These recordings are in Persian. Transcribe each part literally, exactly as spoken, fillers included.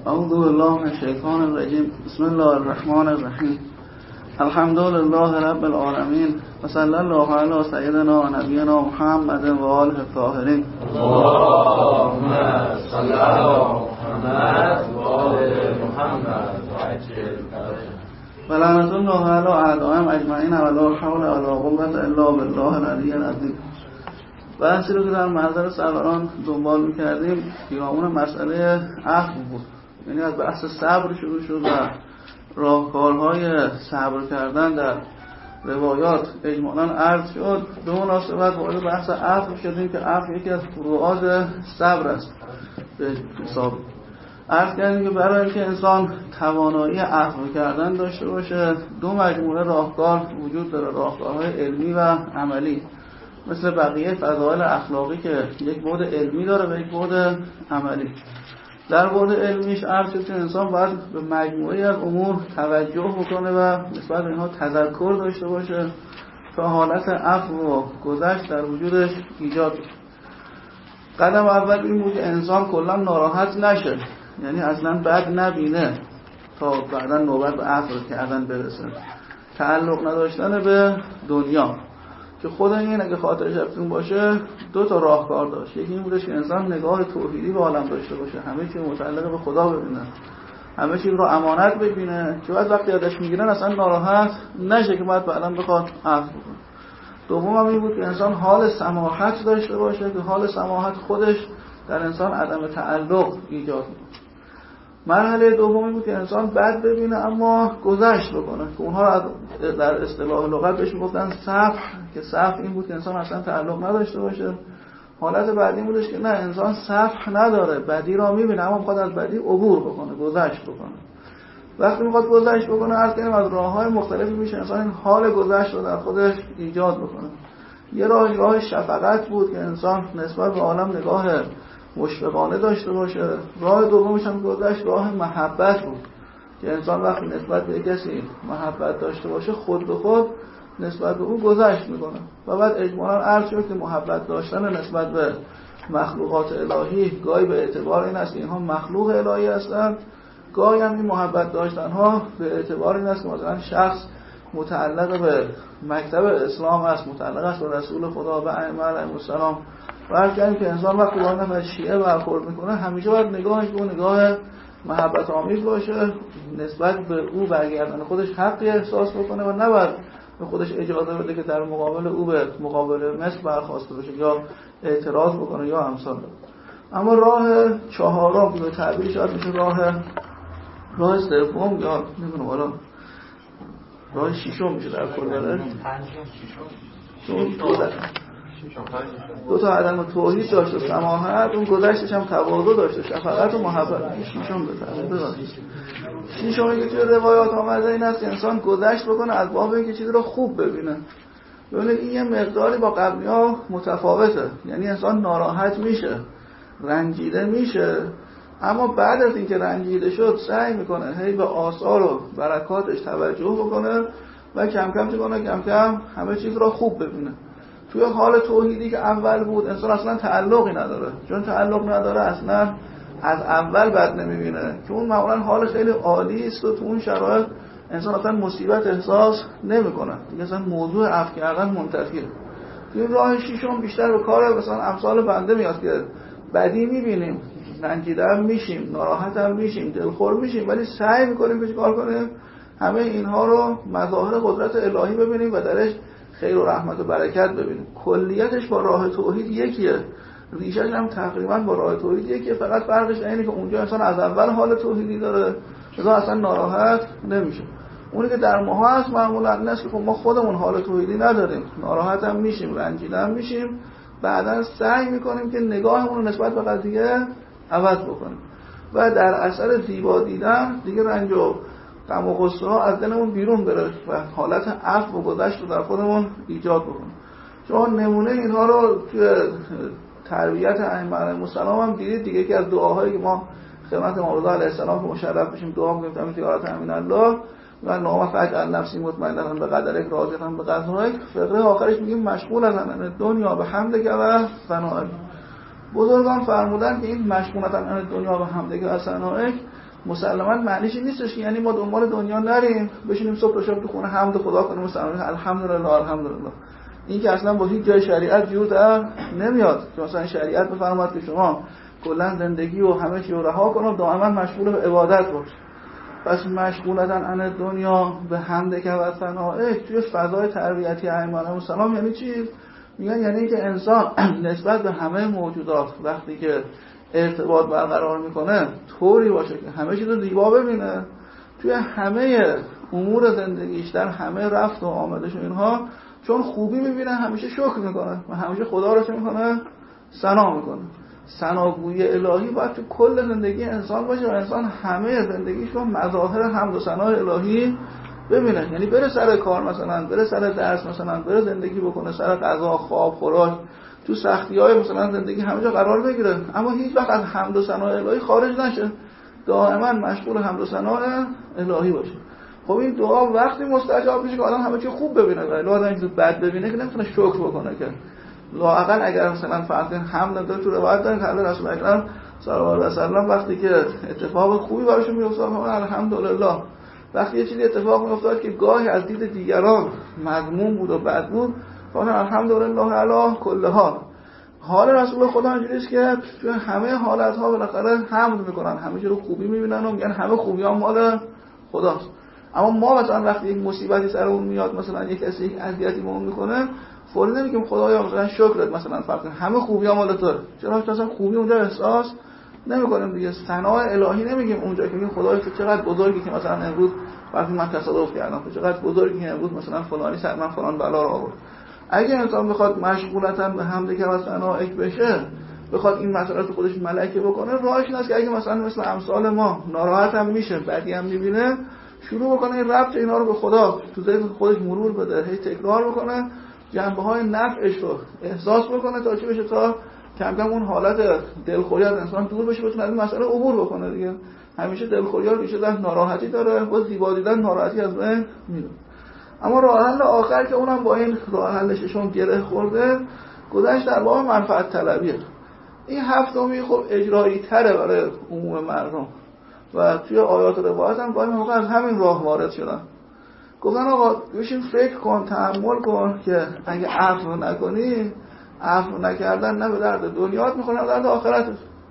اعوذ بالله من الشیطان الرجیم. بسم الله الرحمن الرحیم. الحمد لله رب العالمین و صلی الله علی سیدنا و نبینا محمد و آله الطاهرین. اللهم صل علی محمد و آل محمد و عجل و لعنت الله علی اعدائهم اجمعین و لا حول ولا قوة الا بالله العلی العظیم. بحثی رو که در محضر سروران دنبال می‌کردیم پیرامون مسئله عفو بود. یعنی از بحث صبر شروع شد و راهکارهای صبر کردن در روایات اجمالاً عرض شد. به مناسبت وارد بحث عفو شدیم که عفو یکی از فروعات صبر است. به حساب عرض کردیم که برای اینکه انسان توانایی عفو کردن داشته باشه دو مجموعه راهکار وجود داره، راهکارهای علمی و عملی. مثل بقیه فضایل اخلاقی که یک بعد علمی داره و یک بعد عملی. در بعد علمیش عرض شد که انسان باید به مجموعه از امور توجه بکنه و نسبت به اینها تذکر داشته باشه تا حالت عفو و گذشت در وجودش ایجاد بشه. قدم اول این بود که انسان کلا ناراحت نشه، یعنی اصلا بد نبینه تا بعدا نوبت به عفو کردن برسه. تعلق نداشتن به دنیا که خود این اگه خاطرش افتون باشه دو تا راهکار داشت. یکی این بودش که انسان نگاه توحیدی به عالم داشته باشه، همه چی متعلق به خدا ببینه، همه چی رو امانت ببینه که بعد وقتی یادش میگیرن اصلا ناراحت نشه که بعد بعداً بخواد عفو کنه. دوم هم این بود که انسان حال سماحت داشته باشه که حال سماحت خودش در انسان عدم تعلق ایجاد میکنه. مرحله دومی بود که انسان بد ببینه اما گذشت بکنه که اونها در اصطلاح لغت بهش میگفتن صفح، که صفح این بود که انسان اصلا تعلق نداشته باشه. حالت بعدی بودش که نه، انسان صفح نداره، بدی را میبینه اما میخواد از بدی عبور بکنه، گذشت بکنه. وقتی میخواد گذشت بکنه عرض کنیم از راههای مختلفی میشه انسان این حال گذشت رو در خودش ایجاد بکنه. یه راه راه شفقت بود که انسان نسبت به عالم نگاه مشفقانه داشته باشه. راه دومش هم گذشت راه محبت بود که انسان وقتی نسبت به کسی محبت داشته باشه خود به خود نسبت به او گذشت میکنه. و بعد اجمالاً عرض شد که محبت داشتن نسبت به مخلوقات الهی گاهی به اعتبار این است که اینها مخلوق الهی هستند، گاهی هم این محبت داشتن ها به اعتبار این است که مثلا شخص متعلق به مکتب اسلام است، متعلق است به رسول خدا و ائمه علیهم السلام. فرض که انسان وقتی با نفر شیعه برخورد میکنه همیشه باید نگاهش به نگاه محبت آمیز باشه، نسبت به او برگردن خودش حقی احساس بکنه و نباید به خودش اجازه بده که در مقابل او به مقابل مثل برخواسته باشه یا اعتراض بکنه یا امثال. اما راه چهارم به تعبیر شاید میشه راه راه سوم یا نمیدونم حالا راه ششم میشه در کل بله. دو تا عدم توحید داشت و سماحت، اون گذشتش هم تواضع داشت، شفقت و محبت. شیشم بفرمایید. شیشمی که توی روایات آمده این است که انسان گذشت بکنه از باب اینکه چیزی رو خوب ببینه. ببینید این یه مقداری با قبلی‌ها متفاوته. یعنی انسان ناراحت میشه، رنجیده میشه، اما بعد از اینکه رنجیده شد سعی میکنه هی به آثار و برکاتش توجه بکنه و کم کم چیکنه کم کم همه چیز رو خوب ببینه. توی حال توحیدی که اول بود انسان اصلا تعلقی نداره، چون تعلق نداره اصلا از اول بد نمیبینه که اون معمولا حال خیلی عالی است و تو اون شرایط انسان اصلا مصیبت احساس نمیکنه دیگه، اصلا موضوع عفو کردن منتفیه. توی راه شیشم بیشتر به کار مثلا امثال بنده میاد که بدی میبینیم، رنجیده هم میشیم، ناراحت هم میشیم، دلخور میشیم، ولی سعی میکنیم که چیکار کنیم همه اینها رو مظاهر قدرت الهی ببینیم و درش خیر و رحمت و برکت ببینیم. کلیتش با راه توحید یکیه، ریشش هم تقریبا با راه توحید یکیه، فقط فرقش اینه که اونجا انسان از اول حال توحیدی داره لذا اصلا ناراحت نمیشه. اونی که در ما هست معمولا این است که ما خودمون حال توحیدی نداریم، ناراحت هم میشیم، رنجیده هم میشیم، بعدا سعی میکنیم که نگاهمون رو نسبت به قضیه عوض بکنیم و در اثر زیبا دیدن دیگه رنج و غم و غصه ها از دلمون بیرون بره و حالت عفو و گذشت رو در خودمون ایجاد بکنیم. شما نمونه اینها رو توی تربیت ائمه علیهم السلام هم دیدید دیگه، که از دعاهایی که ما خدمت مولا علیه السلام که مشرف بشیم دعا می‌کنیم تیارت امین الله و نام فجعل نفسی مطمئنة به قدرک راضیة به قضایک، فقره آخرش میگیم مشغول از ان دنیا به حمدک و ثنائک. بزرگان فرمودن که این مشغولة عن دنیا و حمدک و ثنائک مسلماً معنیش این نیستش که یعنی ما دنبال دنیا نریم بشینیم صبح تا شب تو خونه حمد خدا کنیم مثلا الحمدلله الحمدلله. این که اصلا با هیچ جای شریعت جور در نمیاد که مثلا شریعت بفرماد که شما کلا زندگی و همه چی رو رها کن و دائما مشغول به عبادت باش. پس مشغولتن عن دنیا به حمد که و ثناء توی فضای تربیتی ائمه علیهم السلام یعنی چی؟ میگن یعنی اینکه انسان نسبت به همه موجودات وقتی که ارتباط برقرار میکنه طوری باشه که همه چیز رو زیبا ببینه، توی همه امور زندگیش در همه رفت و آمدش و اینها چون خوبی میبینه همیشه شکر میکنه و همیشه خدا رو چه میکنه؟ ثنا میکنه. ثناگویی الهی باید تو کل زندگی انسان باشه و انسان همه زندگیش رو مظاهر حمد و ثنای الهی ببینه. یعنی بره سر کار مثلا، بره سر درس مثلا، بره زندگی بکنه، سر غذا، خواب، خوراک، تو سختی‌های مثلا زندگی همه جا قرار بگیره، اما هیچ وقت از حمد و ثنای الهی خارج نشه، دائما مشغول حمد و ثنای الهی باشه. خب این دعا وقتی مستجاب میشه که آدم همه چی خوب ببینه، ولی آدم اینکه بد ببینه که نمیتونه شکر بکنه. که لااقل اگر مثلا فرض کنیم حمد داره تو روایت داره که رسول اکرم صلی الله علیه و سلم وقتی که اتفاق خوبی براش میافتاد میگه الحمدلله. وقتی یه چیزی اتفاق میافتاد که گاهی از دید دیگران مذموم بود و بد بود، گفتن الحمدلله علی کل حال. حال رسول خدا اینجوریه که تو همه حالت‌ها بالاخره حمد میکنن، همه چیز رو خوبی میبینن و میگن همه خوبی‌ها مال خداست. اما ما مثلا وقتی یک مصیبتی سرمون میاد، مثلا یک کسی یک اذیتی بهمون میکنه، فوری نمیگیم خدایا مثلا شکرت مثلا فرض کن همه خوبی‌ها مال تو، چرا مثلا خوبی اونجا احساس نمی‌کنیم دیگه. ثنای الهی نمیگیم اونجا که میگیم خدایا تو چقدر بزرگی که مثلا امروز وقتی من تصادف کردم، تو چقدر بزرگی که امروز مثلا فلانی سر من فلان بلا رو آورد. اگه انسان بخواد مشغولتاً به حمد که و ثناء بشه، بخواد این مسئله رو خودش ملکه بکنه، راهش این است که اگه مثلا مثل امثال ما ناراحت هم میشه، بدی هم میبینه، شروع بکنه این ربط اینا رو به خدا تو ذهن خودش مرور بده، هی تکرار بکنه، جنبه‌های نفعش رو احساس بکنه تا چی بشه، تا کم کم اون حالت دلخوری از انسان دور بشه، بتونه از این مسئله عبور بکنه دیگه. همیشه دلخوری رو ریشه در ناراحتی داره، با زیبا دیدن ناراحتی از بین میره. اما راه حل آخر که اونم با این راه حل ششم گره خورده، گذشت در باب منفعت طلبیه. این هفتمی خب اجرایی تره برای عموم مردم و توی آیات و روایات هم گاهی موقع از همین راه وارد شدن. گفتن آقا بشین فکر کن، تأمل کن که اگه عفو نکنی، عفو نکردن نه به درد دنیات میخوره نه به درد آخرتت،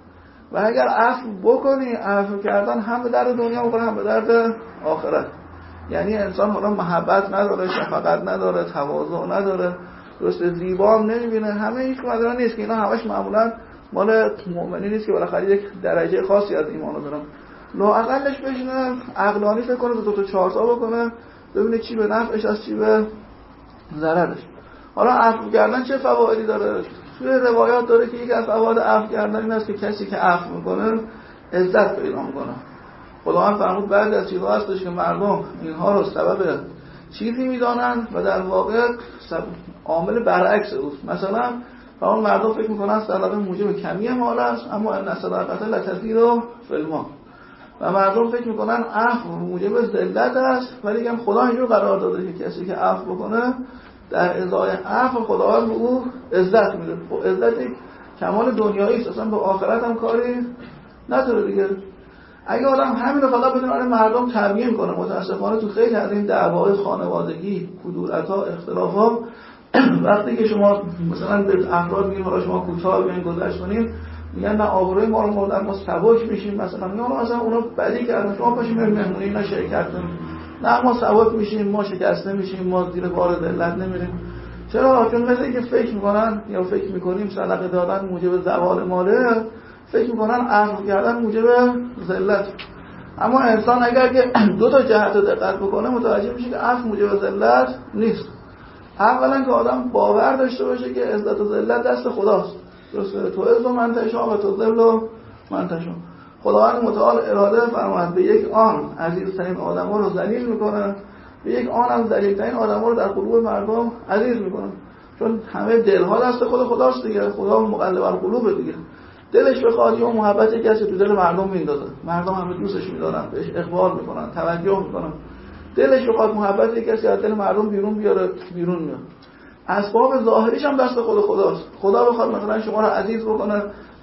و اگر عفو بکنی، عفو کردن هم به درد دنیا میخوره هم به درد آخرت. یعنی انسان حالا محبت نداره، شفقت نداره، تواضع نداره، درست زیبا هم نمیبینه، همه هیچ کدوم نیست که اینا همش معمولا مال مؤمنی نیست که بالاخره یک درجه خاصی از ایمان رو دارن. لااقلش بشینه عقلانی فکر کنه، دو تا چهار تا بکنه، ببینه چی به نفعش از چی به ضررش. حالا عفو کردن چه فوایدی داره؟ توی روایات داره که یکی از فواید عفو کردن این است که کسی که عفو میکنه عزت پیدا میکنه. خداوند فرمود بعضی از چیزها هستش که مردم اینها رو سبب چیزی میدانن و در واقع عامل برعکس اوست. مثلا اون مردم فکر میکنن صدقه موجب کمی مال است، اما ان صدقه لتزید فی المال. و مردم فکر میکنن عفو موجب ذلت است، ولی هم خدا اینجور قرار داده که کسی که عفو بکنه در ازای عفو خداوند به او عزت میده. خب عزت یک کمال دنیایی است، اصلا به آخرت هم کاری نداره دیگه. اگه آدم همین رو فقط بدونه مردم تبیین کنه، متاسفانه تو خیلی از این دعواهای خانوادگی، کدورت‌ها، اختلاف‌ها، وقتی که شما مثلا به افراد میگین حالا شما کوتاه بیاین گذشت کنین، میگن نه آبروی ما رو مردن، ما سبک میشیم، مثلا میگن مثلا اونا بدی کردن، شما پاشین برید مهمونی اینا شرکت کنید، نه ما سبک میشیم، ما شکسته میشیم، ما زیر بار ذلت نمیریم. چرا؟ چون مثلا که فکر میکنن یا فکر میکنیم صدقه دادن موجب زوال ماله، فکر میکنن عفو کردن موجب ذلت. اما انسان اگر که دو تا جهت رو دقت بکنه متوجه میشه که عفو موجب ذلت نیست. اولا که آدم باور داشته باشه که عزت و ذلت دست خداست. درسته؟ تو عز و منتشا و تو ذل و منتشا. خداوند متعال اراده فرمود به یک آن عزیزترین آدما رو ذلیل میکنه، به یک آن هم ذلیلترین آدما رو در قلوب مردم عزیز میکنه. چون همه دلها دست خود خداست دیگه، خدا مقلب القلوب دیگه. دلش بخواد یا محبت کسی تو دل مردم میندازه، مردم همه دوستش میدارن، بهش اقبال میکنن، توجه میکنن. دلش بخواد محبت کسی از دل مردم بیرون بیاره، بیرون میاد. اسباب ظاهریش هم دست خود خداست. خدا بخواد مثلا شما رو عزیز بکنه،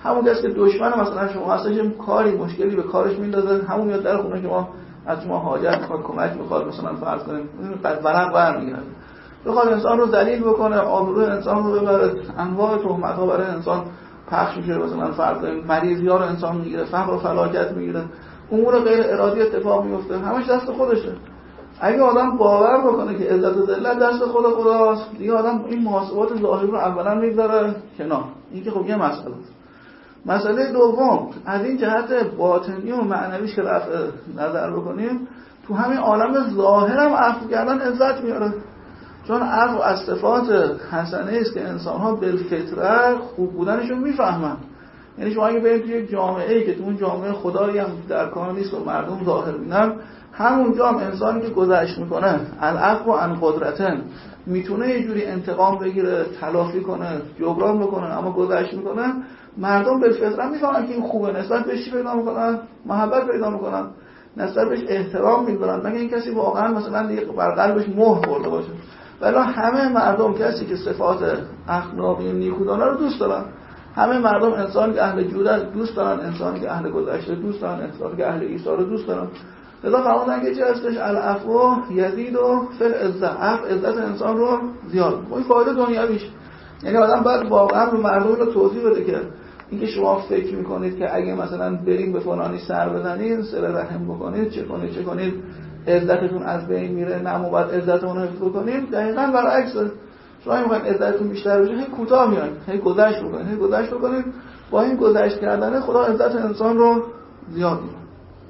همون کسی که دشمن مثلا شما هستش کاری مشکلی به کارش میندازه، همون میاد در خونه شما از شما حاجت میخواد، کمک میخواد، مثلا فرض کنیم ورق برمیگرده، بخواد انسان رو ذلیل بکنه، آبروی انسان رو ببره، انواع تهمت‌ها برای انسان پخش میشه، مثلا فرض کنیم مریضی‌ها رو انسان میگیره، فقر و فلاکت میگیره، امور غیر ارادی اتفاق میفته، همش دست خودشه. اگه آدم باور بکنه که عزت و ذلت دست خود خداست، دیگه آدم این محاسبات ظاهری رو اولا میذاره کنار. این که خب یه مسئله است. مسئله دوم از این جهت باطنی و معنویش که رفع نظر بکنیم، تو همین عالم ظاهر هم عفو کردن عزت میاره، چون عفو از صفات حسنه است که انسان‌ها بالفطره خوب بودنشون میفهمن. یعنی شما اگه برید توی جامعه‌ای که تو اون جامعه خدایی هم در کار نیست و مردم ظاهر بینن، همونجا هم انسانی که گذشت میکنه العفو عن قدرتن میتونه یه جوری انتقام بگیره، تلافی کنه، جبران بکنه، اما گذشت میکنه، مردم بالفطره میفهمن که این خوبه، نسبت بهش چی پیدا میکنن؟ محبت پیدا میکنن، نسبت بهش احترام میذارن، مگه این کسی واقعا مثلا دیگه بر قلبش مهر خورده باشه. ولی همه مردم کسی که صفات اخلاقی نیکودانه رو دوست دارن، همه مردم انسانی که اهل جود دوست دارن، انسانی که اهل گذشته دوست دارن، انسانی که اهل ایثار رو دوست دارن. لذا فرمودن که چه هستش العفو یزید و فی العزة، عفو عزت انسان رو زیاد می‌کنه. این فایده دنیویش. یعنی آدم باید واقعا به مردم رو توضیح بده که اینکه شما فکر میکنید که اگه مثلا بریم به فلانی سر بزنید، صله رحم بکنید، چه کنید چه کنید عزتتون از بین میره، نه باید عزتتون رو حفظ بکنید، دقیقاً برعکسه. شما میخواید عزتتون بیشتر بشه، هی کوتاه میایید، هی گذشت بکنید، هی گذشت بکنید، با این گذشت کردن خدا عزت انسان رو زیاد میکنه.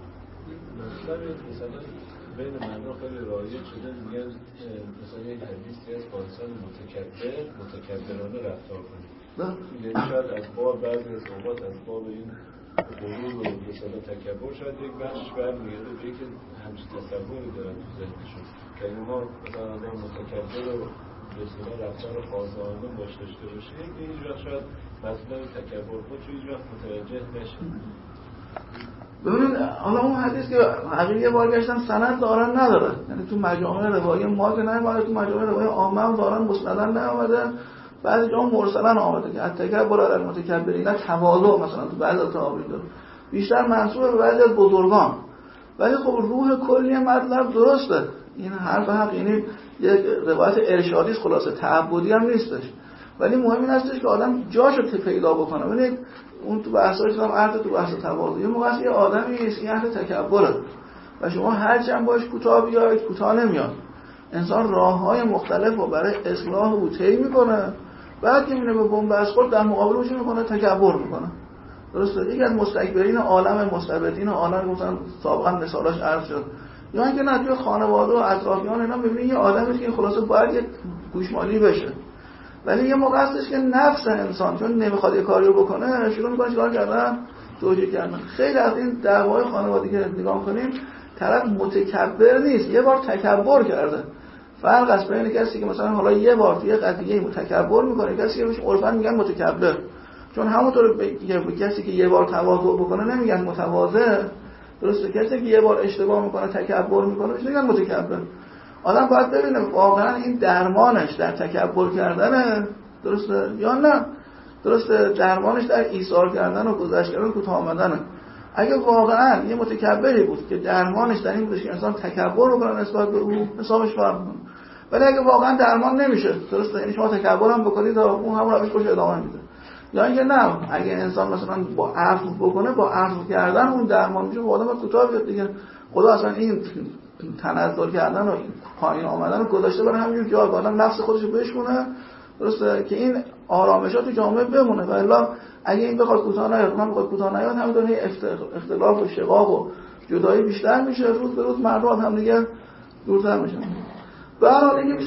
مثلا بین مردم خیلی رایج شده، میگن مثلا یک حدیثی از پادشاه متکبر متکبرانه رفتار کنید. یعنی شاید از باب بعضی از اوقات از باب این غرور و مثلا تکبر شاید یک بخش برمیگرده به اینکه همچین تصوری دارن تو ذهنشون که اینها مثلا آدم متکبر و به اصطلاح رفتار خاصانه باش داشته باشه، که هیچ وقت شاید مثلا تکبر خود چون هیچ وقت متوجه نشه. ببینید حالا اون حدیث که حقیقی یه بار گشتم سند دارن نداره، یعنی تو مجامع روایی ما که نیامده، تو مجامع روایی عامه هم دارن مسندن نیامده، بعضی جا مرسلن آمده که التکبر علی المتکبرین، تواضع مثلا تو بعضی تعابیر داره، بیشتر منسوب به بعضی از بزرگان. ولی خب روح کلی مطلب درسته، این حرف حق، یعنی یک روایت ارشادی است، خلاصه تعبدی هم نیستش، ولی مهم این هستش که آدم جاشو پیدا بکنه. ببینید اون تو بحث‌های اسلام عهد تو بحث تواضع، یه موقعی یه آدمی است که اهل تکبره و شما هر چند باش کوتاه بیاید کوتاه نمیاد. انسان راه‌های مختلف رو برای اصلاح او طی میکنه، بعد که میره به بن‌بست خود در مقابلش میکنه تکبر میکنه. درسته؟ یکی از مستکبرین عالم مستبدین عالم گفتن سابقا مثالاش عرض شد، یا اینکه نه توی خانواده و اطرافیان اینا ببینید یه آدمی که خلاصه باید یه گوشمالی بشه، ولی یه موقع هستش که نفس انسان چون نمیخواد یه کاری رو بکنه شروع میکنه چیکار کردن؟ توجیه کردن. خیلی از این دعوای خانوادگی که نگاه کنیم طرف متکبر نیست، یه بار تکبر کرده. فرق است بین کسی که مثلا حالا یه بار توی قضیه متکبر میکنه، کسی که بهش عرفاً میگن متکبر، چون همونطور به کسی که یه بار تواضع بکنه نمیگن متواضع، درسته؟ کسی که یه بار اشتباه میکنه تکبر میکنه بهش میگن متکبر. آدم باید ببینه واقعا این درمانش در تکبر کردنه، درسته یا نه؟ درسته، درمانش در ایثار کردن و گذشت کردن و کوتاه آمدنه. اگه واقعا یه متکبری بود که درمانش در این بودش که انسان تکبر بکنه نسبت به او، حسابش فرق میکنه. ولی اگه واقعا درمان نمیشه، درسته، یعنی شما تکبر هم بکنید اون هم روش باشه ادامه میده، یا اینکه نه اگه انسان مثلا با عفو بکنه، با عفو کردن اون درمان میشه، آدم کوتاه بیاد دیگه. خدا اصلا این تنزل کردن و پایین آمدن رو گذاشته برای همین جا که آدم نفس خودش رو بشکنه، درسته، که این آرامشات تو جامعه بمونه. و الا اگه این بخواد کوتاه نیاد، من بخواد کوتاه نیاد، همینطور اختلاف و شقاق و جدایی بیشتر میشه، روز به روز مردم هم دیگه دورتر میشن. به هر حال اینکه میشه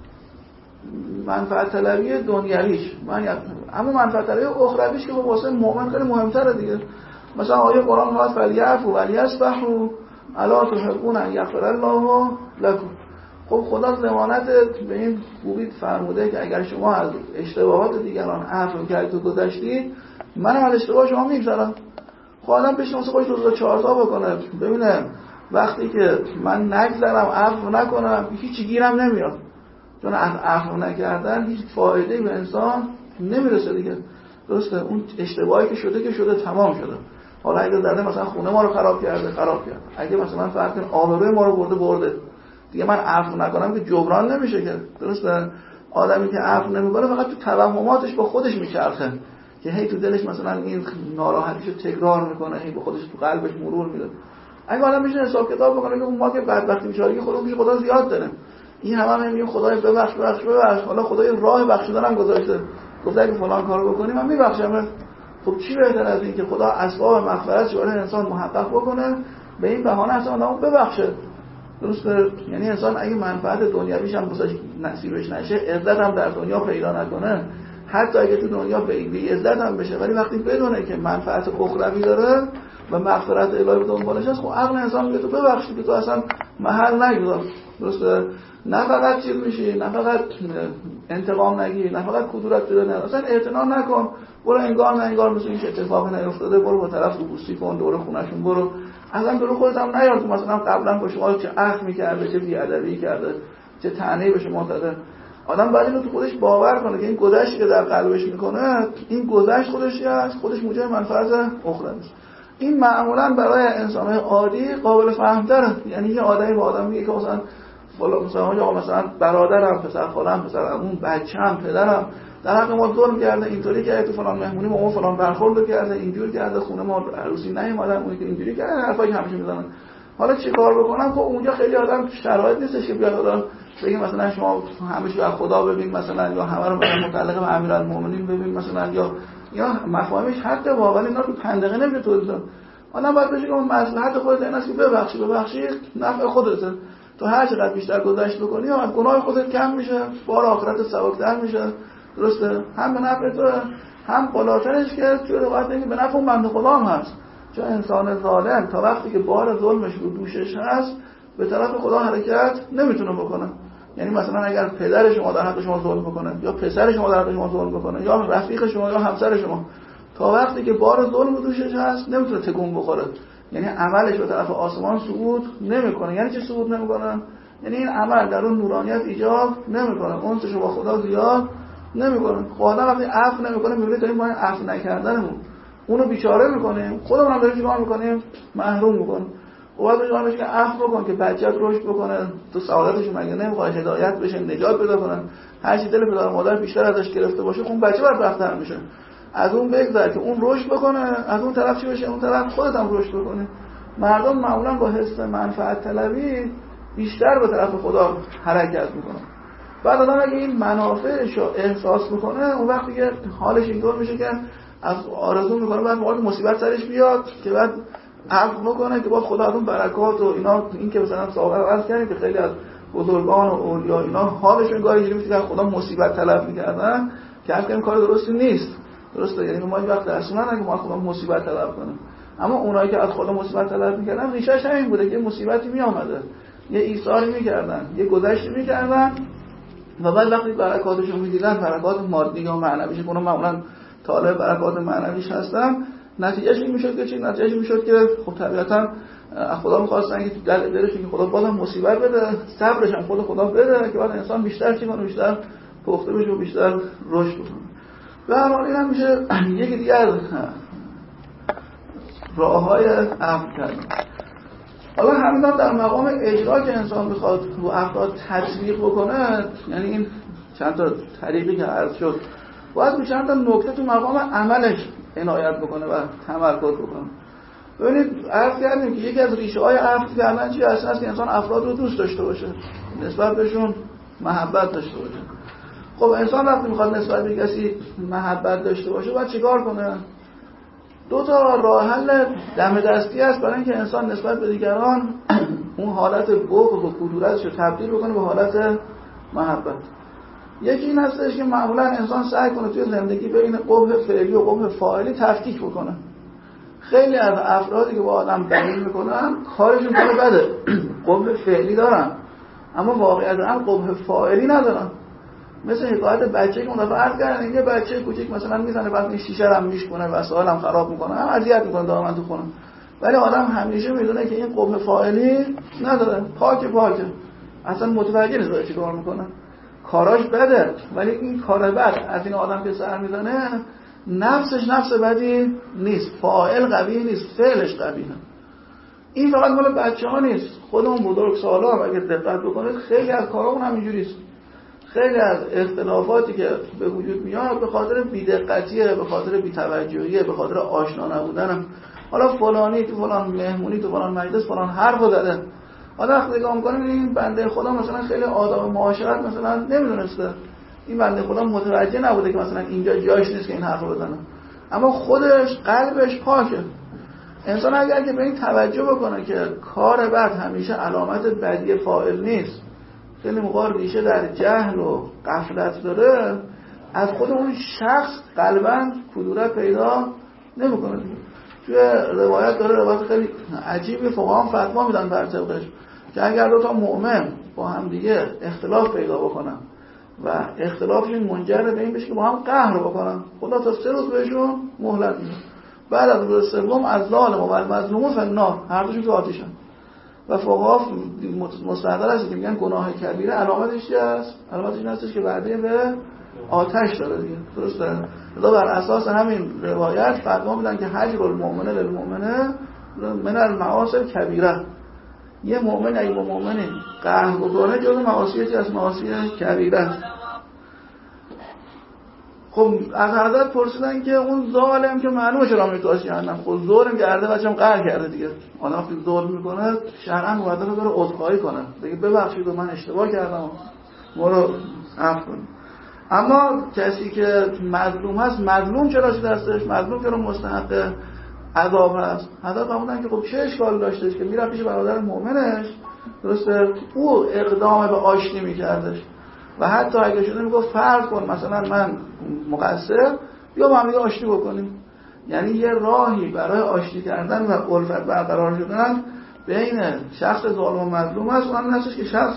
منفعت طلبی دنیویش، من اما منفعت طلبی اخرویش که واسه مؤمن خیلی مهمتره دیگه. مثلا آیه قرآن هست فلیعفوا ولیصفحوا الا تحبون ان یغفر الله لكم. خب خدا ضمانت به این خوبی فرموده که اگر شما از اشتباهات دیگران عفو کردید و گذشتید، من هم از اشتباه شما میگذرم. خب آدم بشه مثلا خودش روزا چهار تا بکنه، ببینه وقتی که من نگذرم عفو نکنم هیچی گیرم نمیاد، چون عفو نکردن هیچ فایده‌ای به انسان نمیرسه دیگه. درسته؟ اون اشتباهی که شده که شده، تمام شده. حالا اگه زده مثلا خونه ما رو خراب کرده، خراب کرد. اگه مثلا فرض کن آبروی ما رو برده، برده. دیگه من عفو نکنم که جبران نمیشه که. درسته؟ آدمی که عفو نمیکنه فقط تو توهماتش با خودش میچرخه که هی تو دلش مثلا این ناراحتیشو تکرار میکنه، هی به خودش تو قلبش مرور میده. اگه آدم بشه حساب کتاب بکنه که ما که بدبختی بیچارگی خودمون پیش خدا زیاد داره، این همه هم میگیم خدای ببخش ببخش ببخش، حالا خدای راه بخشیدن هم گذاشته، گفته اگه فلان کارو بکنی من میبخشم. خب چی بهتر از این که خدا اسباب مغفرتش برای انسان محقق بکنه، به این بهانه اصلا آدمو ببخشه. درسته؟ یعنی انسان اگه منفعت دنیویش هم واسش نصیبش نشه، عزت هم در دنیا پیدا نکنه، حتی اگه تو دنیا بی عزت هم بشه، ولی وقتی بدونه که منفعت اخروی داره و مغفرت الهی به دنبالش هست، خب عقل انسان میگه تو ببخشید که تو اصلا محل نگذار. درسته؟ نه فقط چیز میشی، نه فقط انتقام نگیر، نه فقط کدورت بده، نه اصلا اعتنا نکن، برو انگار نه انگار مثل این اتفاقی نیفتاده، برو با طرف روبوسی کن، دور خونه‌شون برو، اصلا دور خودت هم نیار که مثلا قبلا با شما چه اخم می‌کرده، چه بی‌ادبی کرده، چه طعنه‌ای به شما داده. آدم باید اینو تو خودش باور کنه که این گذشتی که در قلبش میکنه، این گذشت خودش هست، خودش موجب منفعت اخروی است. این معمولا برای انسان عادی قابل فهم‌تره. یعنی یه آدمی با آدم میگه که مثلا فلان مثلا یا مثلا برادرم، پسر خالم، پسر عموم، بچه‌م، پدرم در حق ما ظلم کرده، اینطوری که تو فلان مهمونی ما اون فلان برخورد کرده، اینجوری کرده، خونه ما عروسی نیومدن، اون که اینجوری کرده، حرفایی که همیشه میزنن. حالا چه کار بکنم؟ خب اونجا خیلی آدم شرایط نیستش که بیاد آدم بگیم مثلا شما همیشه از خدا ببین مثلا، یا همه رو مثلا متعلق به امیرالمومنین ببین مثلا، یا یا مفاهیمش حتی واقعا اینا رو پندقه نمیشه توضیح داد. آدم باید بشه که مصلحت خودت این است که ببخشی، ببخشی نفع خودته. تو هر چقدر بیشتر گذشت بکنی از گناه خودت کم میشه، بار آخرت سبک‌تر میشه. درسته؟ هم به نفع تو، هم بالاترش که چون وقت اینکه به نفع اون بنده خدا هم هست. چون انسان ظالم تا وقتی که بار ظلمش رو دوشش هست به طرف خدا حرکت نمیتونه بکنه. یعنی مثلا اگر پدر شما در حق شما ظلم بکنه، یا پسر شما در حق شما ظلم بکنه، یا رفیق شما یا همسر شما، تا وقتی که بار ظلم رو دوشش هست نمیتونه تکون بخوره. یعنی عملش به طرف آسمان صعود نمیکنه. یعنی چی صعود نمیکنه؟ یعنی این عمل در اون نورانیت ایجاد نمیکنه، اون چه با خدا زیاد نمیکنه. خدا وقتی عفو نمیکنه میبینه داریم با این عفو نکردنمون اونو بیچاره میکنیم، خودمون هم داریم چیکار میکنیم؟ محروم میکنیم. و بعد میگم بهش که عفو بکن که بچه‌ت رشد بکنه، تو سعادتش مگه نمیخواد هدایت بشه، نجات پیدا کنه، هر چی دل پدر و مادر بیشتر ازش گرفته باشه اون بچه بدبخت‌تر میشه. از اون بگذر که اون رشد بکنه، از اون طرف چی بشه؟ اون طرف خودت هم رشد بکنه. مردم معمولا با حس منفعت طلبی بیشتر به طرف خدا حرکت میکنن. بعد آدم اگه این منافعش رو احساس میکنه، اون وقت دیگه حالش اینطور میشه که از آرزو میکنه بعد موقع مصیبت سرش بیاد که بعد عفو بکنه که باز خدا از اون برکات و اینا، این که مثلا سابقا عرض کردیم که خیلی از بزرگان و اولیا اینا حالشون گاهی اینجوری میشه که خدا مصیبت طلب میکردن که اصلا کار درستی نیست. درسته؟ یعنی ما وقت اصلا اگه ما خدا مصیبت طلب کنیم، اما اونایی که از خدا مصیبت طلب میکردن ریشش همین بوده که مصیبتی میامده، یه ایثاری میکردن، یه گذشتی میکردن و بعد وقتی برکاتشو میدیدن، برکات مادی یا معنویش، که اونها معمولا طالب برکات معنویش هستن، نتیجهش این میشد که چی؟ نتیجهش این میشد که خب طبیعتا خدا می‌خواستن که دل دلش که خدا بازم مصیبت بده، صبرش هم خود خدا بده که بعد انسان بیشتر چی کنه، بیشتر پخته بشه و بیشتر رشد کنه. به هر حال این هم میشه یکی دیگه از راه‌های عفو کردن. حالا همین در مقام اجرا که انسان میخواد رو افراد تطبیق بکنه، یعنی این چند تا طریقی که عرض شد، باید رو چند تا نکته تو مقام عملش عنایت بکنه و تمرکز بکنه. ببینید عرض کردیم که یکی از ریشه های عفو کردن چی هست؟ هست که انسان افراد رو دوست داشته باشه، نسبت بهشون محبت داشته باشه. خب انسان وقتی میخواد نسبت به کسی محبت داشته باشه باید چیکار کنه؟ دو تا راه حل دم دستی هست برای اینکه انسان نسبت به دیگران اون حالت بغض و کدورتش رو تبدیل بکنه به حالت محبت. یکی این هستش که معمولا انسان سعی کنه توی زندگی بین قبح فعلی و قبح فاعلی تفکیک بکنه. خیلی از افرادی که با آدم بدی میکنن کارشون کار بده، قبح فعلی دارن اما واقعیت هم قبح فاعلی ندارن. مثل حکایت بچه که اون دفعه عرض کردن، یه بچه کوچیک مثلا میزنه بعد این شیشه رو هم میشکنه، وسایل هم خراب میکنه، هم اذیت میکنه دائما تو خونه، ولی آدم همیشه میدونه که این قبح فاعلی نداره، پاک پاکه، اصلا متوجه نیست داره چیکار میکنه، کاراش بده، ولی این کار بد از این آدم که سر میزنه نفسش نفس بدی نیست، فاعل قوی نیست، فعلش قویه. این فقط مال بچه‌ها نیست، خودمون بزرگسالا اگه دقت بکنید خیلی از کارامون همینجوریست. خیلی از اختلافاتی که به وجود میاد به خاطر بی‌دقتیه، به خاطر بی‌توجهیه، به خاطر آشنا نبودن. حالا فلانی تو فلان مهمونی تو فلان مجلس فلان حرفو زده. حالا وقتی نگاه می‌کنیم این بنده خدا مثلا خیلی آداب معاشرت مثلا نمیدونسته. این بنده خدا متوجه نبوده که مثلا اینجا جاش نیست که این حرفو بزنه. اما خودش قلبش پاکه. انسان اگر که به این توجه بکنه که کار بد همیشه علامت بدی فاعل نیست، خیلی موقع ریشه در جهل و غفلت داره، از خود اون شخص قلباً کدورت پیدا نمیکنه. توی روایت داره، روایت خیلی عجیبی، فقها هم فتوا میدن بر طبقش که اگر دو تا مؤمن با هم دیگه اختلاف پیدا بکنن و اختلافشون منجر به این بشه که با هم قهر بکنن، خدا تا سه روز بهشون مهلت میده. بعد از روز سوم از ظالم و مظلوم فنار، هر دوشون تو آتیشن. و فقها مستحضر هست که میگن گناه کبیره علامتش چی است؟ علامتش این هستش که بعدی به آتش داره دیگه. درسته؟ لذا بر اساس همین روایت فتوا میدن که حجر المؤمن للمؤمنه من المعاصی الکبیره. یه مؤمن اگه با مؤمنی قهر بکنه جزو معاصی چی از معاصی کبیره. خب از حضرت پرسیدن که اون ظالم که معلومه چرا میتواش جهنم، خب ظلم کرده بچه‌م قهر کرده دیگه. آدم وقتی ظلم میکنه شرعاً مقدره بره عذرخواهی کنه، بگه ببخشید من اشتباه کردم، ما رو عفو کن. اما کسی که مظلوم هست، مظلوم چرا چه دستش؟ مظلوم چرا مستحق عذاب هست؟ حضرت فرمودن که خب چه اشکال داشتش که میرفت پیش برادر مؤمنش، درسته، او اقدام به آشتی میکردش و حتی اگه شده میگفت فرض کن مثلا من مقصر، بیا با هم دیگه آشتی بکنیم. یعنی یه راهی برای آشتی کردن و الفت برقرار شدن بین شخص ظالم و مظلوم است. اون هستش که شخص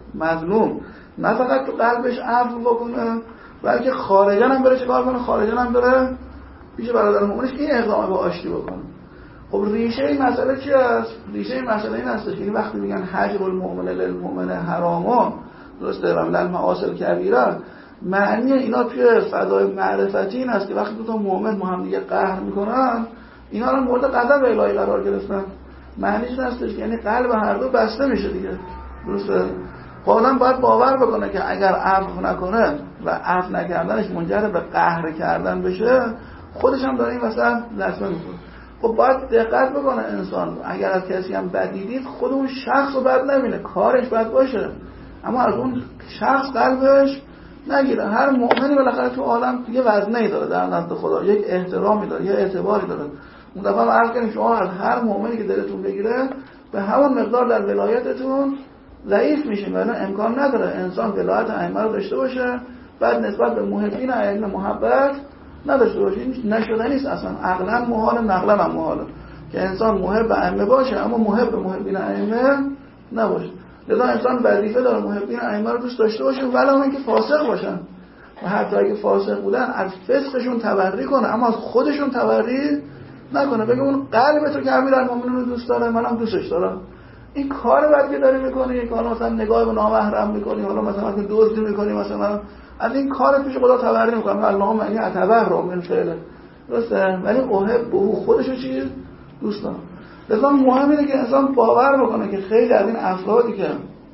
مظلوم نه فقط تو قلبش عفو بکنه، بلکه خارجاً هم بره چیکار کنه؟ خارجاً هم بره پیش برادر مؤمنش این اقدام به آشتی بکنه. خب ریشه این مسئله چی است؟ ریشه این مسئله این هستش که وقتی میگن حجر المؤمن للمؤمن حرام، درسته، و من المعاصی الکبیره، معنی اینا توی فضای معرفتی این است که وقتی دو تا مؤمن با هم دیگه قهر میکنن اینا رو مورد غضب الهی قرار گرفتن. معنیش این هستش که یعنی قلب هر دو بسته میشه دیگه، درسته. آدم باید باور بکنه که اگر عفو نکنه و عفو نکردنش منجر به قهر کردن بشه، خودش هم داره این وسط لطمه میکنه. خب باید دقت بکنه انسان اگر از کسی هم بدی دید خود اون شخص رو بد نبینه، کارش بد باشه اما از اون شخص قلبش نگیره. هر مؤمنی بالاخره تو عالم یه وزنه‌ای داره در نزد خدا، یک احترامی داره، یه اعتباری داره. اون دفعه هم عرض کردیم شما از هر مؤمنی که دلتون بگیره به همون مقدار در ولایتتون ضعیف میشین، ولی امکان نداره انسان ولایت ائمه رو داشته باشه بعد نسبت به محبین ائمه محبت نداشته باشه. این نشدنی است اصلا، عقلا محال، نقلا هم محاله که انسان محب ائمه باشه اما محب محبین ائمه نباشه. لذا انسان وظیفه داره محبین ائمه رو دوست داشته باشه ولو اینکه فاسق باشن و حتی اگه فاسق بودن از فسقشون تبری کنه اما از خودشون تبری نکنه، بگه اون قلب تو که امیرالمومنین رو دوست داره منم دوستش دارم. این کار بعد که داری میکنی، یک حالا مثلا نگاه به نامحرم میکنی، حالا مثلا که دزدی میکنی، مثلا از این کار پیش خدا تبرئه میکنم، اللهم انی اتبرأ من فعله، درسته، ولی اوهب به خودشو چی دوست دارم. لذا مهم اینه که انسان باور بکنه که خیلی از این افرادی که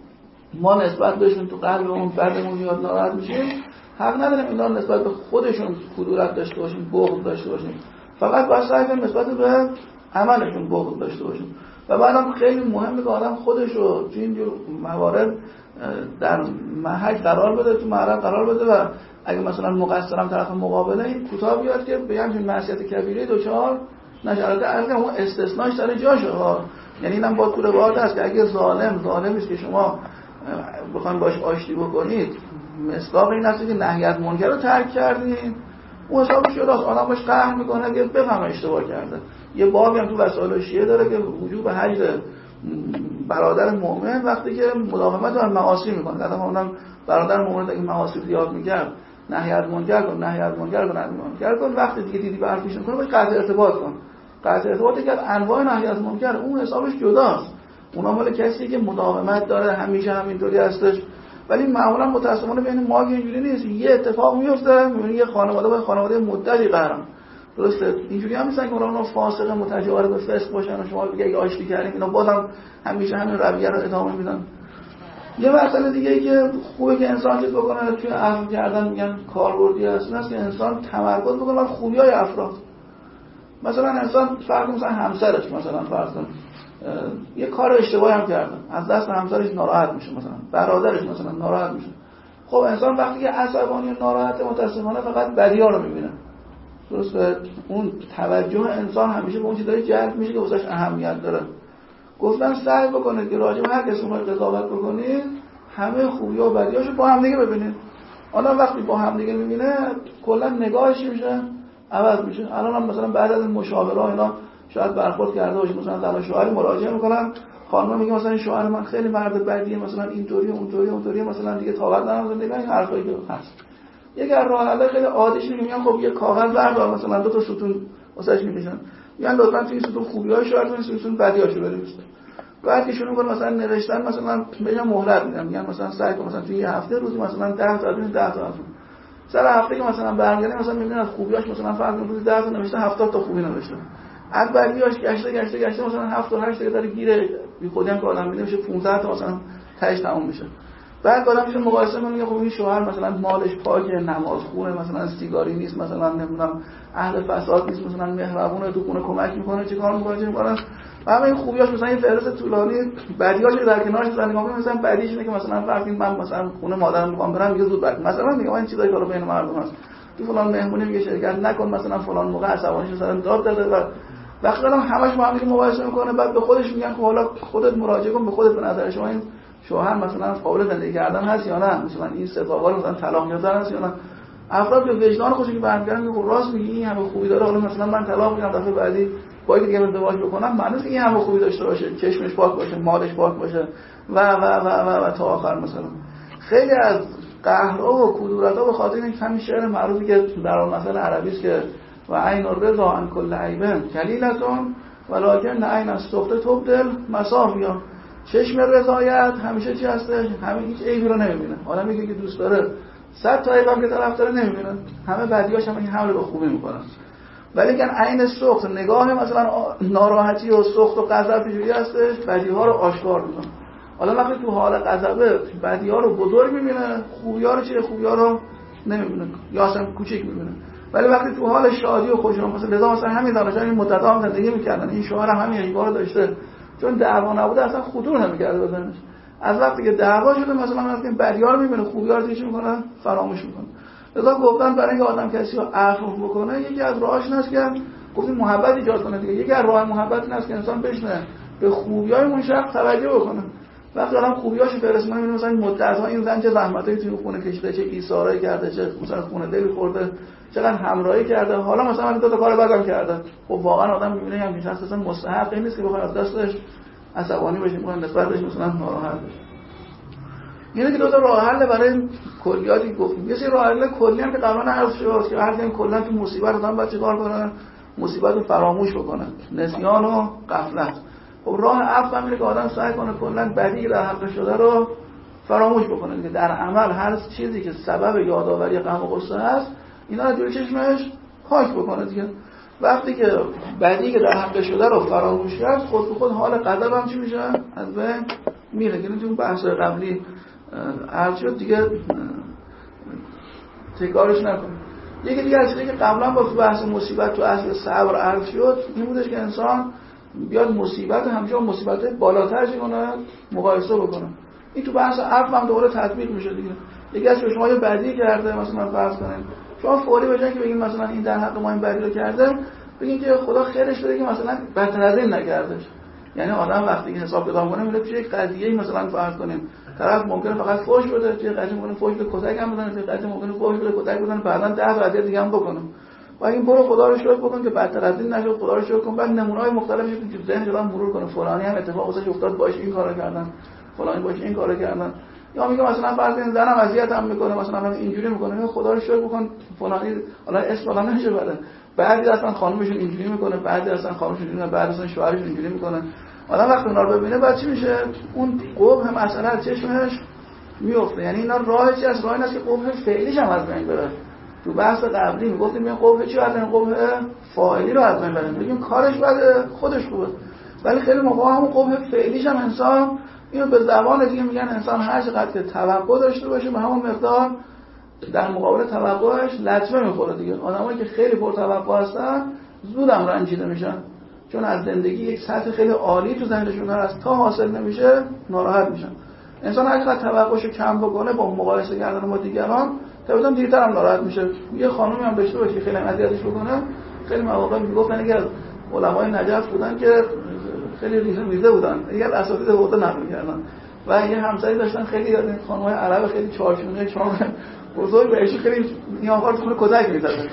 ما نسبت بهشون تو قلبمون بعدمون یاد ناراحت میشیم، حق نداریم اینا نسبت به خودشون کدورت داشته باشیم، بغض داشته باشیم، فقط باید سعی کنیم نسبت به عملشون بغض داشته باشیم. و بعدم خیلی مهمه که آدم خودش رو تو این جور موارد در محک قرار بده، تو معرض قرار بده و اگه مثلا مقصرم طرف مقابله این کوتاه بیاد که به همین معصیت کبیره دوچار نشه. البته اون استثناش سر جاشه ها، یعنی اینم با طول وارد است که اگه ظالم ظالمی است که شما بخواید باش آشتی بکنید، مصداق این است که نهی از منکر رو ترک کردید، اون حسابش شده است. آدم باش قهر میکنه که بفهمه اشتباه کرده. یه بابی هم تو وسائل شیعه داره که وجوب حجر برادر مؤمن وقتی که مداومت بر معاصی میکنه. بعدم اونم برادر مؤمن اگه معاصی زیاد میکرد نهی از منکر کن، نهی از منکر کن، نهی از منکر کن، وقتی دیگه دیدی برف پیش میکنه باید قطع ارتباط کن. قطع ارتباطی که انواع نهی از منکر اون حسابش جداست. اونا مال کسی که مداومت داره، همیشه همینطوری هستش ولی معمولا متأسفانه بین ما که اینجوری نیست. یه اتفاق میفته میبینی یه خانواده با خانواده مدتی قهرن. درسته اینجوری هم نیستن که اونا فاسق متجاور به فسق باشن و شما بگید آشتی کردیم اینا بازم همیشه همین رویه رو ادامه میدن. یه مسئله دیگه ای که خوبه که انسان چیز بکنه توی عفو کردن میگن کاربردی هست، این است که انسان تمرکز بکنه بر خوبی‌های افراد. مثلا انسان فرض مثلا همسرش مثلا فرض کن یه کار اشتباهی هم کرده، از دست همسرش ناراحت میشه، مثلا برادرش مثلا ناراحت میشه. خب انسان وقتی که عصبانی و ناراحت متأسفانه فقط بدی‌ها رو میبینه. درسته اون توجه انسان همیشه به اون چیزایی جلب میشه که واسش اهمیت داره. گفتن سعی بکنید که راجع به هر کسی اون قضاوت بکنید همه خوبی‌ها و بدی‌هاشو با هم دیگه ببینید. آدم وقتی با هم دیگه می‌بینه کلا نگاهش میشه عوض میشه. الان هم مثلا بعد از این مشاوره اینا شاید برخورد کرده باشه، مثلا زن شوهر مراجعه میکنن، خانم میگه مثلا شوهر من خیلی مرد بدیه، مثلا اینطوری اونطوری اونطوری، مثلا دیگه طاقت ندارم زندگی این حرفایی که هست. یک راه حل خیلی عادیش میگم خب یه کاغذ بردار مثلا دو تا ستون واسش می‌کشن، میگن لطفاً تو این ستون خوبی‌هاشو رو بنویس، ستون بدی‌هاشو بنویس. بعد که شروع کنن مثلا نوشتن مثلا بهش مهلت میدن، میگن مثلا سعی کن مثلا تو یه هفته روزی مثلا ده تا ببین ده تا حرف. سر هفته که مثلا برمیگردی مثلا می‌بینن از خوبیاش مثلا فرض کن روزی ده تا نوشته هفتاد تا خوبی نوشته. از بدیاش گشته گشته گشته مثلا هفت تا هشت تا داره گیره بی خودی هم که آدم میده میشه پانزده تا مثلا تهش تموم میشه. بعد آدم میشه مقایسه می‌کنه خب این شوهر مثلا مالش پاکه، نمازخونه، مثلا سیگاری نیست، مثلا نمیدونم اهل فساد نیست، مثلا مهربونه، تو خونه کمک میکنه، چیکار میکنه چه میکنه. همه این خوبیاش مثلا این فهرست طولانی، بدیاش در کنارش زدن نگاه مثلا بدیش اینه که مثلا فرض کنید من مثلا خونه مادرم میخوام برم میگه زود برم، مثلا میگم این چیزایی که حالا بین مردم هست تو فلان مهمونی میگه شرکت نکن، مثلا فلان موقع عصبانیش مثلا داد داده و وقتی الان همش با هم دیگه مقایسه میکنه، بعد به خودش میگن خب حالا خودت مراجعه کن به خودت، به نظر شما این شوهر مثلا قابل زندگی کردن هست یا نه، مثلا این ستاقار مثلا طلاق میدن هست یا نه. افراد به وجدان خودشون برمیگردن میگن راست میگی این همه خوبی داره، حالا مثلا من طلاق میدم دفعه بعدی با یکی دیگه ازدواج بکنم، معنیش این همه خوبی داشته باشه، چشمش پاک باشه، مالش پاک باشه و و و و, و تا آخر. مثلا خیلی از قهرها و کدورت‌ها به خاطر این همین شعر معروفی که در اون مثل عربی است که و عین الرضا عن کل عیب کلیلتون ولکن عین السخط تبدل مصافیا. چشم رضایت همیشه چی هستش؟ همین هیچ عیبی رو نمیبینه. آدمی که دوست داره صد تا عیبم که طرف داره نمیبینه، همه بدیاش هم این حمله به خوبی میکنن. ولی که عین سخط نگاه مثلا ناراحتی و سخط و غضب جوری هستش، بدیها رو آشکار میکنه. حالا وقتی تو حال غضب بدیها رو بزرگ میبینه، خوبی‌ها رو چه خوبی‌ها رو نمیبینه یا اصلا کوچیک میبینه. ولی وقتی تو حال شادی و خوشحالی مثلا لذا مثلا همین دانشجویان این مدت هم زندگی میکردن، این شوهر هم همین عیبا رو داشته، چون دعوا نبوده اصلا خطور نمی‌کرده بدنش. از وقتی که دعوا شده مثلا وقتی بدی‌ها رو می‌بینه خوبی‌ها رو چی می‌کنه؟ فراموش می‌کنه. لذا گفتن برای اینکه آدم کسی رو عفو بکنه یکی از راهاش اینه که گفتیم محبت ایجاد کنه دیگه. یکی از راه محبت اینه که انسان بشنه به خوبی‌های اون شخص توجه بکنه. وقتی آدم خوبیاشو برسونه می‌بینه مثلا مدت‌ها این زن چه زحمتایی توی خونه کشیده، چه ایثارایی کرده، چه مثلا خونه دل خورده، چقدر همراهی کرده، حالا مثلا دو تا کار بعدم کرده. خب واقعا آدم می‌بینه همین شخص اصلا مستحق نیست که بخواد از دستش عصبانی بشه، میگن نسبت بهش مثلا ناراحت بشه. اینه که دو تا راه حل برای کلیاتی گفتیم. یه سری راه حل کلی هم که قبلا عرض شد که هر کسی کلا تو مصیبت آدم باید چیکار کنه؟ مصیبت رو فراموش بکنه، نسیان و غفلت. خب راه عفو هم اینه که آدم سعی کنه کلا بدی در حق شده رو فراموش بکنه دیگه. در عمل هر چیزی که سبب یادآوری غم و غصه هست اینا رو جلوی چشمش پاک بکنه دیگه. وقتی که بدی که در حق شده رو فراموش کرد، خود به خود حال غضب هم چی میشه؟ از بین میره. یعنی تو بحث قبلی عرض شد دیگه تکرارش نکنیم. یکی دیگه از چیزی که قبلا با بحث مصیبت تو اصل صبر عرض شد این بودش که انسان بیاد مصیبت همیشه با مصیبت‌های بالاتر چی کنه؟ مقایسه بکنه. این تو بحث عفو هم دوباره تطبیق میشه دیگه. یکی از شما یه بدی کرده مثلا فرض کنیم، شما فوری بجن که بگین مثلا این در حق ما این بدی رو کرده، بگین که خدا خیرش بده که مثلا بدتر از این نکردش. یعنی آدم وقتی که حساب کتاب کنه میره توی یک قضیه‌ای مثلا فرض کنیم طرف ممکنه فقط فوش بده، توی قضیه ممکنه فوش بده کتک هم بزنه، توی قضیه ممکنه فوش بده کتک بزنه، بعداً ده قضیه دیگه هم بکنه. و این برو خدا رو شکر بکن که بدتر از این نشد، خدا رو شکر کن. بعد نمونه‌های مختلفی تو ذهن جلوم مرور کنه، فلانی هم اتفاق واسش افتاد باشه این کارو کردن، فلانی باشه این کارو کردن. یا میگه مثلا فرض کن زنم اذیتم میکنه، مثلا اینجوری میکنه، خدا رو شکر بکن فلانی حالا اسم فلان نشه بده. بعضی اصلا خانومشون اینجوری میکنه، بعضی اصلا خانومشون اینجوری، بعضی اصلا شوهرشون اینجوری میکنه. آدم وقتی اونا رو ببینه بعد چی میشه؟ اون قبح مسئله از چشمش میفته. یعنی اینا راه چی از راه این است که قبح فعلیش هم از بین بره. تو بحث قبلی میگفتیم این قبح چی از این قبح فاعلی رو از بین بریم، بگیم کارش بده خودش خوبه، ولی خیلی موقع همون قبح فعلیش هم انسان اینو به زبان دیگه میگن انسان هر چقدر که توقع داشته باشه به همون مقدار در مقابل توقعش لطمه میخوره دیگه. آدمایی که خیلی پرتوقع هستن زودم رنجیده میشن، چون از زندگی یک سطح خیلی عالی تو ذهنشون هست، تا حاصل نمیشه ناراحت میشن. انسان هر چقدر توقعشو کم بکنه با مقایسه کردن با دیگران طبعا دیرتر هم ناراحت میشه. یه خانومی هم داشته باشه که خیلی اذیتش بکنه، خیلی مواقع میگفتن اگه علمای نجف بودن که خیلی ریزه میزه بودن، اگر اساتید حوزه نقل کردن و یه همسری داشتن خیلی خانم‌های عرب خیلی چارچونه چاق بزرگ بهش خیلی نیاهار تو کدک می‌زدن.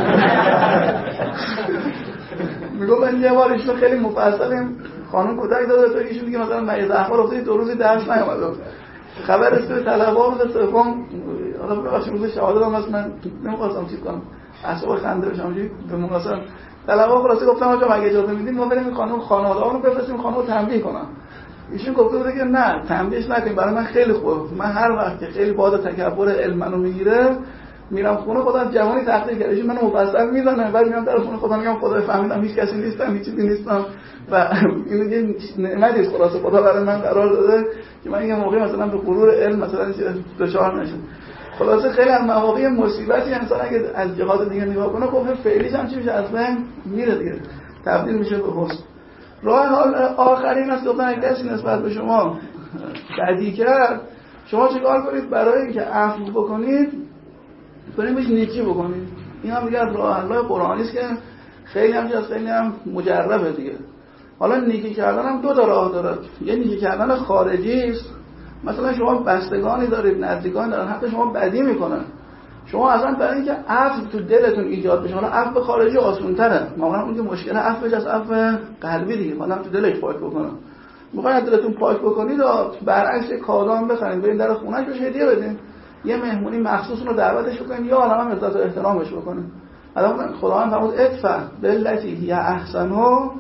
میگم من یه بار ایشون خیلی مفصل خانم کدک داده تا ایشون دیگه مثلا مریض احوال افتاد دو روزی درس نیومد. خبر است به طلبه‌ها روز سوم حالا بخشیم روز شهادت هم من نمی‌خواستم چیز کنم اصلا خنده بشم چی به مناسبت طلبه‌ها خلاصه گفتم آقا اگه اجازه میدین ما بریم خانم خانواده‌ها رو بفرستیم خانم رو تنبیه کنن. ایشون گفته بوده که نه تنبیهش نکنیم، برای من خیلی خوبه، من هر وقت که خیلی باد تکبر علم منو میگیره میرم خونه خودم جوانی تحقیق کردم، ایشون منو مفصل میزنه بعد میام در خونه خودم میگم خدا فهمیدم هیچ کسی نیستم هیچ چیزی نیستم و این یه نعمتی است خلاصه خدا برای من قرار داده که من یه موقع مثلا به غرور علم مثلا دچار نشم. خلاصه خیلی از مواقع مصیبتی انسان اگه از جهات دیگه نگاه کنه خب فعلیش هم چی میشه از بین میره دیگه، تبدیل میشه به حسن. راه حال آخرین است گفتن اگه کسی نسبت به شما بدی کرد شما چیکار کنید؟ برای اینکه عفو بکنید برید بهش نیکی بکنید. این هم دیگه از راه حل‌های قرآنی است که خیلی هم از خیلی هم مجربه دیگه. حالا نیکی کردن هم دو تا راه داره. یه نیکی کردن خارجی است، مثلا شما بستگانی دارید نزدیکان دارن حتی شما بدی میکنن، شما اصلا برای اینکه عفو تو دلتون ایجاد بشه، حالا عفو خارجی آسان‌تره، واقعا اون که مشکل عفوش از عفو قلبی دیگه، حالا تو دلش پاک بکنه. میخواید دلتون پاک بکنید و برعکس کادام بخرید برید در خونه‌اش بهش هدیه بدین، یه مهمونی مخصوص رو دعوتش بکنید یا حالا هم عزت و احترامش بکنید. الان خداوند فرمود ادفع بالتی هی احسن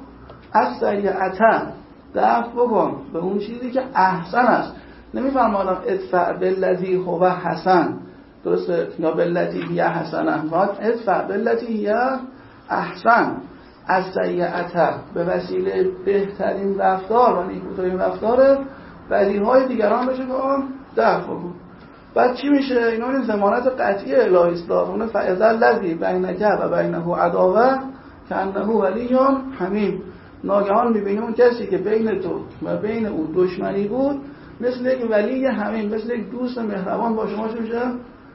السیئة، دفع بکن به اون چیزی که احسن است. نمیفهمم الان ادفع بالذی هو حسن درسته یا بالتی هی حسنه، باید ادفع بالتی هی احسن السیئة به وسیله بهترین رفتار و نیکوترین رفتار بدیهای دیگران بشه کن دفع بکن. بعد چی میشه؟ اینا این ضمانت قطعی الهی است. اون فاذا الذی بینک و بینه عداوه کانه ولی حمیم، ناگهان میبینیم اون کسی که بین تو و بین او دشمنی بود مثل یک ولی حمیم، مثل یک دوست مهربان با شما چه میشه؟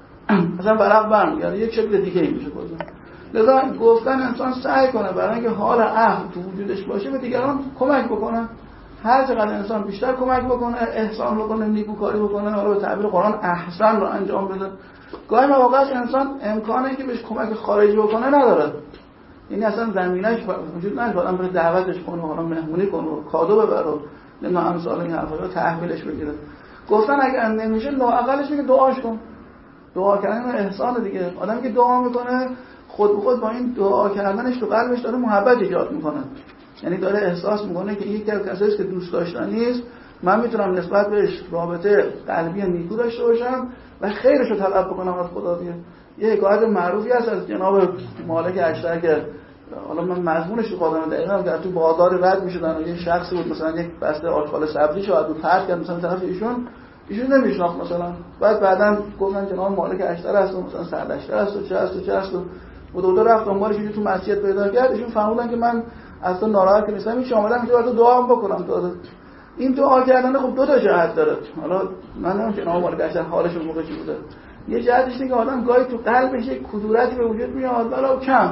مثلا برق برمیگرده، یک شکل دیگه ای میشه بازم. لذا گفتن انسان سعی کنه برای اینکه حال عفو تو وجودش باشه به دیگران کمک بکنه. هر چقدر انسان بیشتر کمک بکنه، احسان بکنه، نیکوکاری بکنه، حالا به تعبیر قرآن احسن رو انجام بده. گاهی مواقع انسان امکانی که بهش کمک خارجی بکنه نداره، یعنی اصلا زمینه‌اش وجود نداره، آدم بره دعوتش کنه، حالا مهمونی کنه، کادو ببره، نه امثال این حرفا رو تحویلش بگیره. گفتن اگه نمیشه لااقلش میگه دعاش کن. دعا کردن احسان دیگه. آدمی که دعا میکنه خود به خود با این دعا کردنش تو قلبش داره محبت ایجاد میکنه، یعنی داره احساس میکنه که این کسی است که دوست داشتنی نیست، من میتونم نسبت بهش رابطه قلبی نیکو داشته باشم و خیرش رو طلب بکنم از خدا دیگه. یه حکایت معروفی هست از جناب مالک اشتر که حالا من مضمونش رو خودم دقیقاً که تو بازار رد میشدن و یه شخصی بود مثلا یک بسته آشغال سبزی شاید بود پرت کرد مثلا طرف ایشون ایشون نمیشناخت مثلا، بعد بعداً گفتن جناب مالک اشتر هست مثلا سردشتر هست و چه هست و چه هست و دو تا رفت دنبالش تو مسجد پیدا کرد. ایشون فهمیدن که من اصلا ناراحت نیستم، این شاملم میشه برات دعا هم بکنم. تو این دعا کردن خب دو تا جهت داره. حالا من نمیدونم جناب مالک اشتر حالش اون موقع چی بوده. یه جهتش اینه که آدم گاهی تو قلبش یک کدورتی به وجود میاد ولو کم،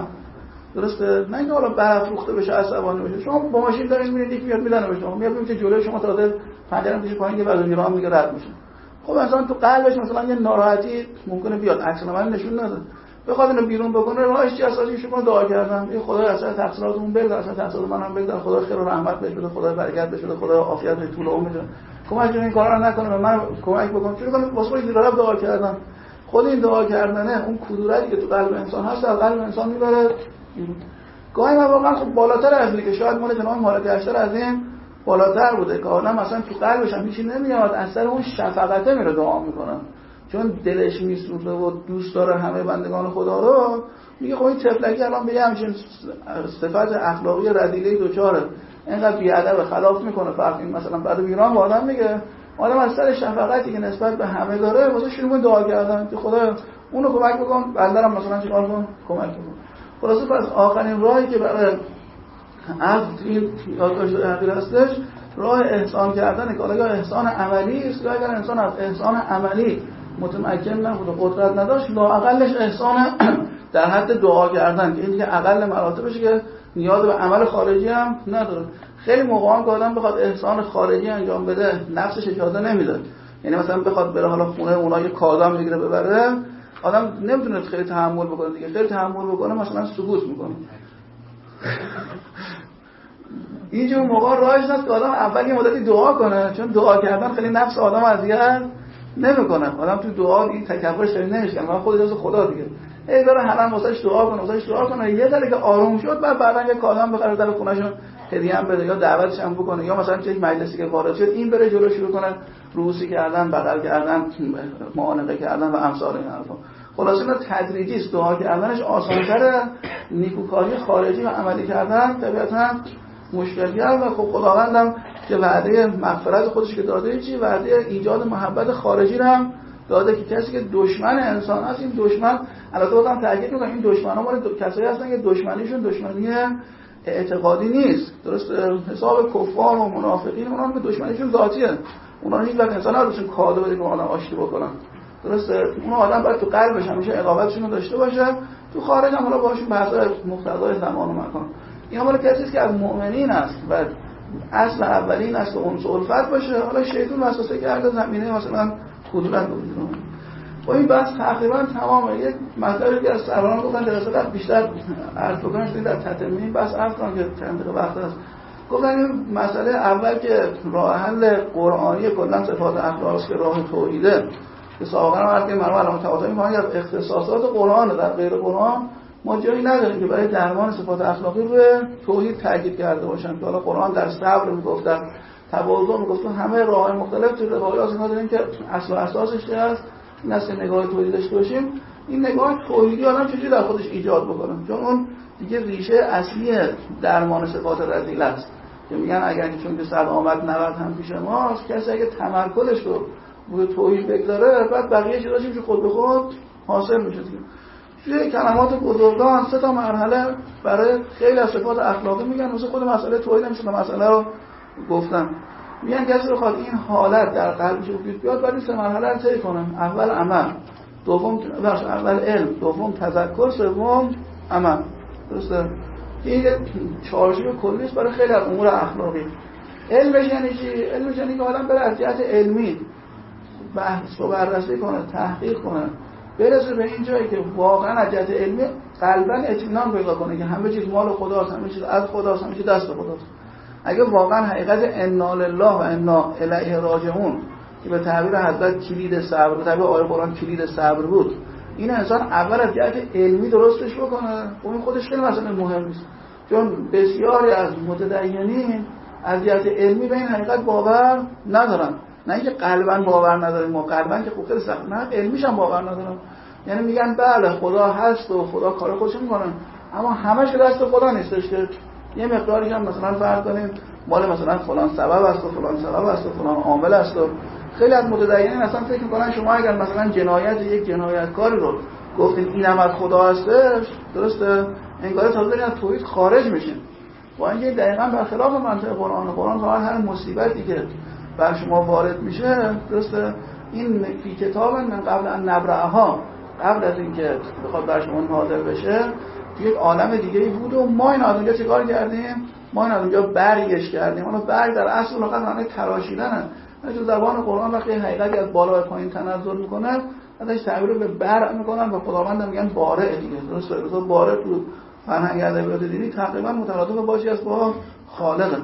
درسته؟ نه اینکه حالا برافروخته بشه عصبانی بشه. شما با ماشین دارین میرین یکی میاد میزنه به شما، میاد میگه جلوی شما تازه پنجره میشه پایین که بعد ایران میگه رد میشه. خب مثلا تو قلبش مثلا یه ناراحتی ممکنه بیاد، عکس من نشون نده، بخواد اینو بیرون بکنه راهش چی اساسی شما دعا کردن این خدای اصلا تقصیراتمون بگذار، اصلا تقصیرات منم بگذار، خدا خیر و رحمت بهش بده، خدا برکت بهش بده، خدا عافیت بهش طول عمر بده، کمک این کارا رو نکنه، من کمک بکنم. چون کنم واسه خودش داره دعا کردن. خود این دعا کردنه اون کدورتی که تو قلب انسان هست از قلب انسان میبره. گاهی واقعا خب بالاتر از اینه که شاید مال جناب مالک اشتر از این بالاتر بوده که آدم مثلا تو قلبش هم هیچی نمیاد، از سر اون شفقته میره دعا میکنه، چون دلش میسوزه و دوست داره همه بندگان خدا رو. میگه خب این طفلکی الان به همچین صفت اخلاقی رذیله دوچاره، اینقدر بیادب خلاف میکنه فرق این مثلا بعد ایران با آدم میگه آدم از سر شفقتی که نسبت به همه داره واسه شروع کنه دعا کردن که خدا اونو کمک بکن، بندرم مثلا چیکار کن کمک بکن. خلاصه پس آخرین راهی که برای عفو این یادداشت اخیر هستش راه احسان کردن، که حالا احسان عملی است، اگر انسان از احسان عملی متمکن نبود و قدرت نداشت لااقلش احسان در حد دعا کردن، که این دیگه اقل مراتبشه که نیاز به عمل خارجی هم نداره. خیلی موقعا که آدم بخواد احسان خارجی انجام بده نفسش اجازه نمیده، یعنی مثلا بخواد بره حالا خونه اونا یه کادام بگیره ببره، آدم نمیتونه خیلی تحمل بکنه دیگه، خیلی تحمل بکنه مثلا سکوت میکنه. اینجور موقع راهش هست که آدم اول یه مدتی دعا کنه، چون دعا کردن خیلی نفس آدم اذیت نمیکنه. آدم تو دعا این تکبرش خیلی نمیشه، من خودش از خدا دیگه ای داره هرم واسش دعا کنه واسش دعا کنه، یه ذره که آروم شد بعد بعدن یه کادام بخره در خونه‌شون هدیه هم بده یا دعوتش هم بکنه، یا مثلا چه مجلسی که وارد شد این بره جلو شروع کنه روسی کردن، بغل کردن، معانقه کردن و امثال این حرفا. خلاصه اینا تدریجی است، دعا کردنش آسان‌تره، نیکوکاری خارجی و عملی کردن طبیعتاً مشکل‌گر. و خب خداوندم که وعده مغفرت خودش که داده چی، وعده ایجاد محبت خارجی رو هم داده که کسی که دشمن انسان است، این دشمن البته بازم تاکید می‌کنم این دشمن‌ها مال کسایی هستن که دشمنیشون دشمنی اعتقادی نیست، درست حساب کفار و منافقین اونها به دشمنیشون ذاتیه، اونها هیچ وقت انسان نداشتن کادو بده که آدم آشتی بکنن، درسته. اون آدم باید تو قلبش همیشه اقامتشون رو داشته باشه، تو خارج هم حالا باهاشون بحث‌های مقتضای زمان و مکان. این مال کسی است که از مؤمنین است و اصل اولین است که انس الفت باشه. حالا شیطان وسوسه کرده زمینه مثلا خودلت بگیره. و این بحث تقریبا تمامه. یک مطلبی که از سران گفتن جلسه قبل بیشتر عرض بکنم شدید در تتمه این بحث عرض کنم که چند دقیقه وقت هست. گفتن این مسئله اول که راه حل قرآنی کلا صفات اخلاق است که راه توحیده که سابقا هم عرض کردم علامه تعاطی می‌کنن از اختصاصات قرآن در غیر قرآن ما جایی نداریم که برای درمان صفات اخلاقی روی توحید تاکید کرده باشن. که حالا قرآن در صبر میگفت، در تواضع میگفت، همه راه‌های مختلف تو روایات اینا داریم که اصل و اساسش چه است. این است که نگاه توحیدی داشته باشیم. این نگاه توحیدی آدم چجوری در خودش ایجاد بکنه؟ چون اون دیگه ریشه اصلی درمان صفات رذیل است که میگن اگر چون که صد آمد نود هم پیش ماست، کسی اگه تمرکزش رو روی توحید بگذاره بعد بقیه چیزاش میشه خود به خود حاصل میشه. توی کلمات بزرگان سه تا مرحله برای خیلی از صفات اخلاقی میگن، مثلا خود مسئله توحید هم شده مسئله رو گفتم. میگن کسی بخواد این حالت در قلبش وجود بیاد باید این سه مرحله رو طی کنه. اول عمل، دوم بخش اول علم، دوم تذکر، سوم عمل. درسته؟ این چارچوب کلی است برای خیلی از امور اخلاقی. علمش یعنی چی؟ علمش یعنی که آدم بره از جهت علمی بحث و بررسی کنه، تحقیق کنه، برسه به این جایی که واقعا از جهت علمی قلباً اطمینان پیدا کنه که همه چیز مال خداست، همه چیز از خداست، همه چیز دست خداست. اگه واقعا حقیقت انا لله و انا الیه راجعون که به تعبیر حضرت کلید صبر، به تعبیر آیه قرآن کلید صبر بود، این انسان اول از جهت علمی درستش بکنه، اون خودش خیلی مسئله مهم نیست. چون بسیاری از متدینین از جهت علمی به این حقیقت باور ندارن. نه اینکه قلباً باور ندارن، ما قلباً که خب خیلی سخت، نه علمیش هم باور ندارن. یعنی میگن بله خدا هست و خدا کار خودش میکنه، اما همش دست خدا نیستش که یه مقداریش هم مثلا فرض کنیم مال مثلا فلان سبب است و فلان سبب است و فلان عامل است. و خیلی از متدینین اصلا فکر میکنن شما اگر مثلا جنایت یک جنایتکاری رو گفتین اینم از خدا هستش، درسته، انگار تازه دارین از توحید خارج میشین. با اینکه دقیقاً برخلاف منطق قرآن. قرآن تا هر مصیبتی که بر شما وارد میشه، درسته، این فی کتاب من قبل ان نبرأها، قبل از اینکه بخواد بر شما نازل بشه توی یک عالم دیگه‌ای بود و ما این از اونجا چیکار کردیم؟ ما این از اونجا برگش کردیم. اون برگ در اصل فقط معنی تراشیدنه. تو زبان قرآن وقتی حقیقتی از بالا به پایین تنزل میکنه ازش تعبیر به برع میکنن و خداوند میگن بارع دیگه. درسته؟ مثلا بارع تو فرهنگ ادبیات دینی تقریبا مترادف باشی از با خالق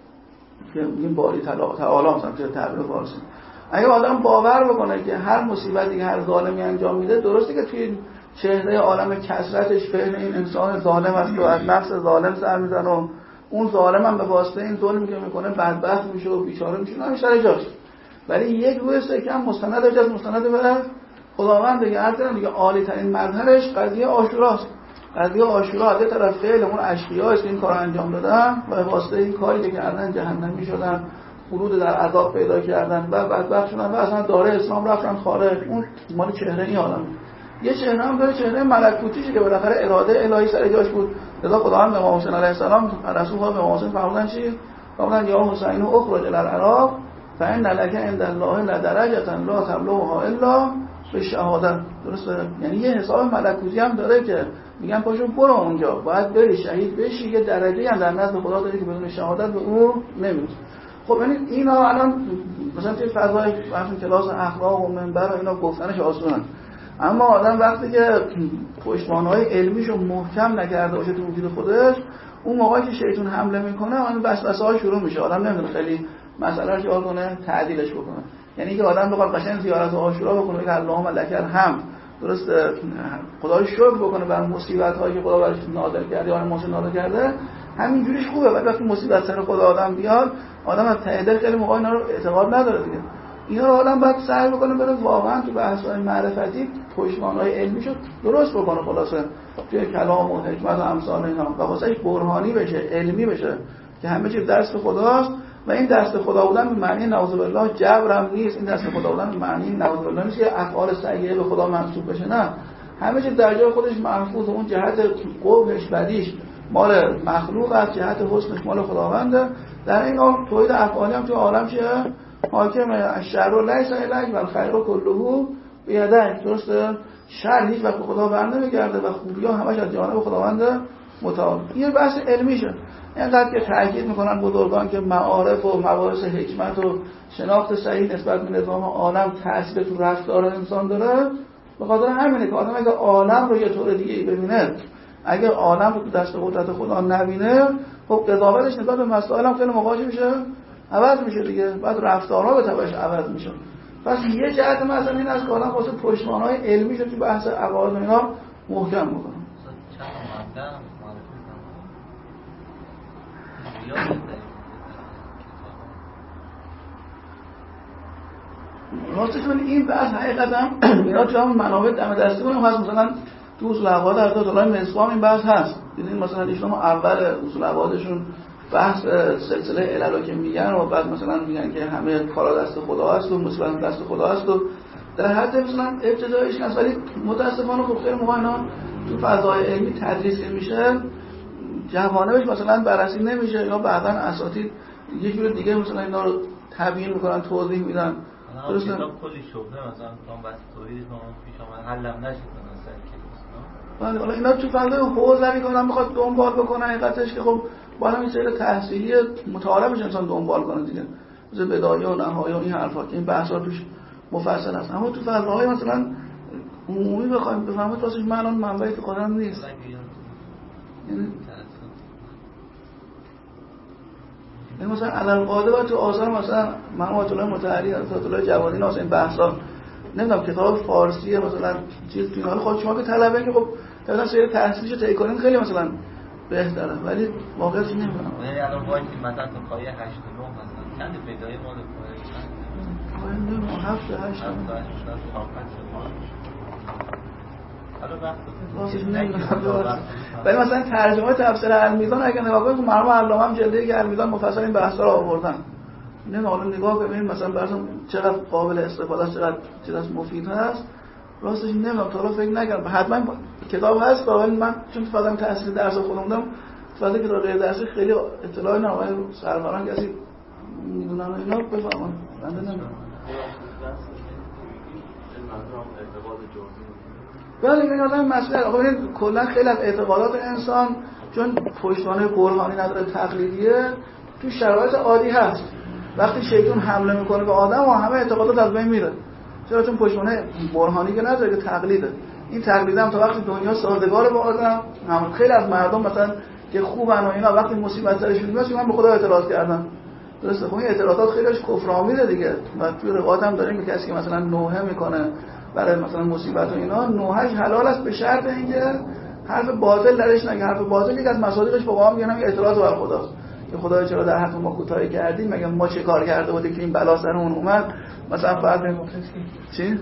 که میگیم باری تعالی مثلا چه تعبیر فارسی. اگه آدم باور بکنه که هر مصیبتی که هر ظالمی انجام میده، درسته که توی چهره عالم کثرتش فعل این انسان ظالم است و از نفس ظالم سر میزنه و اون ظالم هم به واسطه این ظلمی که میکنه بدبخت میشه و بیچاره میشه، نه سر جاش. ولی یک روی سکه هم مستند از مستند به خداوند دیگه. هر طرف دیگه عالی ترین مظهرش قضیه عاشوراست. قضیه عاشورا یه طرف فعل اون اشقیاست که این کارو انجام دادن و به واسطه این کاری که کردن جهنمی شدن، خلود در عذاب پیدا کردن و بدبخت شدن و اصلا داره اسلام رفتن خارج. اون مال چهره این عالم. یه چهره هم داره، چهره ملکوتیشه که بالاخره اراده الهی سر جاش بود. لذا خداوند به امام حسین علیه السلام، رسول خدا به امام حسین فرمودن چی؟ فرمودن یا حسین اخرج الی العراق فإن لك عند الله لدرجة لا تبلغها الا بالشهادة. درسته؟ یعنی یه حساب ملکوتی هم داره که میگن پاشو برو اونجا، باید بری شهید بشی، یه درجه‌ای هم در نزد خدا داری که بدون شهادت به اون نمیرسی. خب یعنی اینا الان مثلا توی فضای مثلا کلاس اخلاق و منبر و اینا گفتنش آسونه، اما آدم وقتی که پشتوانه‌های علمیشو محکم نکرده باشه تو وجود خودش، اون موقعی که شیطان حمله میکنه اون وسوسه‌ها شروع میشه. آدم نمیدونه خیلی مسئله رو چیکار کنه، تعدیلش بکنه. یعنی که آدم بخواد قشنگ زیارت عاشورا بکنه، بگه اللهم لک الحمد، درست، خدا رو شکر بکنه بر مصیبت‌هایی که خدا براش نازل کرده یا ما نازل کرده، همین جوریش خوبه. ولی وقتی مصیبت سر خدا آدم بیاد، آدم از ته دل خیلی موقع اینا رو اعتقاد نداره دیگه. اینا رو آدم باید سعی بکنه بره واقعا تو بحث‌های معرفتی پشتوانه‌های علمیشو درست بکنه، خلاصه توی کلام و حکمت و امثال اینا، و واسه برهانی بشه، علمی بشه که همه چیز دست خداست. و این دست خدا بودن به معنی نعوذ بالله جبرم نیست. این دست خدا بودن به معنی نعوذ بالله نیست که افعال سیئه به خدا منسوب بشه، نه، همه چیز در جای خودش محفوظ. اون جهت قبحش بدیش مال مخلوق است، جهت حسنش مال خداونده. در این حال توحید افعالی هم تو عالم چیه؟ حاکمه. الشر لیس الیک و الخیر کله بیدک. درسته؟ شر هیچ وقت خدا بر نمیگرده و خوبی ها همش از جانب خداوند متعال. این بحث علمیشه. اینقدر که تاکید میکنن بزرگان که معارف و مباحث حکمت و شناخت صحیح نسبت به نظام عالم تاثیر تو رفتار انسان داره، به خاطر همینه که آدم اگه عالم رو یه طور دیگه ای ببینه، اگه عالم رو تو دست قدرت خدا نبینه، خب قضاوتش نسبت به مسائل هم خیلی مواجه میشه، عوض میشه دیگه. بعد رفتارها به تبعش عوض میشه. پس یه جهت مثلا این از که آدم واسه پشتوانه‌های علمی رو تو بحث عقاید و اینا محکم میکنه. راستش من این بحث حقیقتا اینا تو همون منابع دم دستی کنم هست. مثلا تو اصول عقاید حضرت الله مصباح این بحث هست. دیدین مثلا ایشون اول اصول عقایدشون بحث سلسله علل که میگن و بعد مثلا میگن که همه کارا دست خدا است و مصیبت دست خدا است و در حد مثلا ابتدایش هست. ولی متاسفانه خب خیلی موقع اینا تو فضای علمی تدریس میشه، جوانبش مثلا بررسی نمیشه یا بعداً اساتید یه جور دیگه مثلا اینا رو تبیین میکنن، توضیح میدن. درسته؟ کتاب کلی شبهه مثلا تا بس توحید ما پیش اومد حلم نشد مثلا که بله. حالا اینا تو فضای حوزه میکنن، میخواد دنبال بکنن حقیقتش که خب بالا این سیر تحصیلی مطالعه بشه انسان دنبال کنه دیگه، مثل بدایه و نهایه و این حرفا که این بحثا توش مفصل است. اما تو فضاهای مثلا عمومی بخوایم بفهمید واسه من الان منبعی تو خودم نیست. یعنی این مثلا علل قاعده و تو آثار مثلا مرحوم آیت الله مطهری، آیت الله جوادی واسه این بحثا نمیدونم کتاب فارسی مثلا چیز فینال خود شما که طلبه که خب مثلا سیر تحصیلش طی کنین خیلی مثلا بهتره، ولی واقعا چی نمیدونم. یعنی الان وایس مثلا تو پایه هشت و نه مثلا چند بدایه مال پایه چند؟ پایه نه هفت هشت ولی مثلا ترجمه تفسیر المیزان اگه نگاه کنید مرحوم علامه هم جلده که المیزان مفصل این بحثا رو آوردن. نه حالا نگاه ببینید مثلا براتون چقدر قابل استفاده است، چقدر چقدر مفید هست. راستش نمیدونم تا حالا فکر نکردم. حتما کتاب هست ولی من چون تو فضای تحصیل درس خوندم، فضای کتاب غیر درسی خیلی اطلاعی ندارم. سروران کسی میدونن اینا بفهمن. بنده نمیدونم. بله این آدم مسئله آقا ببینید کلا خیلی از اعتقادات انسان چون پشتوانه برهانی نداره تقلیدیه، تو شرایط عادی هست. وقتی شیطان حمله میکنه به آدم و همه اعتقادات از بین میره. چرا؟ چون پشتوانه برهانی که نداره که تقلیده. این تقلید هم تا وقتی دنیا سازگار با آدم، هم خیلی از مردم مثلا که خوبن و اینا وقتی مصیبت سرشون میاد من به خدا اعتراض کردم. درسته؟ خب این اعتراضات خیلیش کفرآمیزه دیگه. و توی روایت هم داریم که کسی که مثلا نوحه میکنه برای مثلا مصیبت و اینا، نوحش حلال است به شرط اینکه حرف باطل درش نگه. حرف باطل یک از مصادیقش فقها میگن اعتراض بر خداست. خدای چرا در حق ما کوتاهی کردی؟ مگه ما چه کار کرده بودیم که این بلا سرمون اومد؟ مثلا فرض چی؟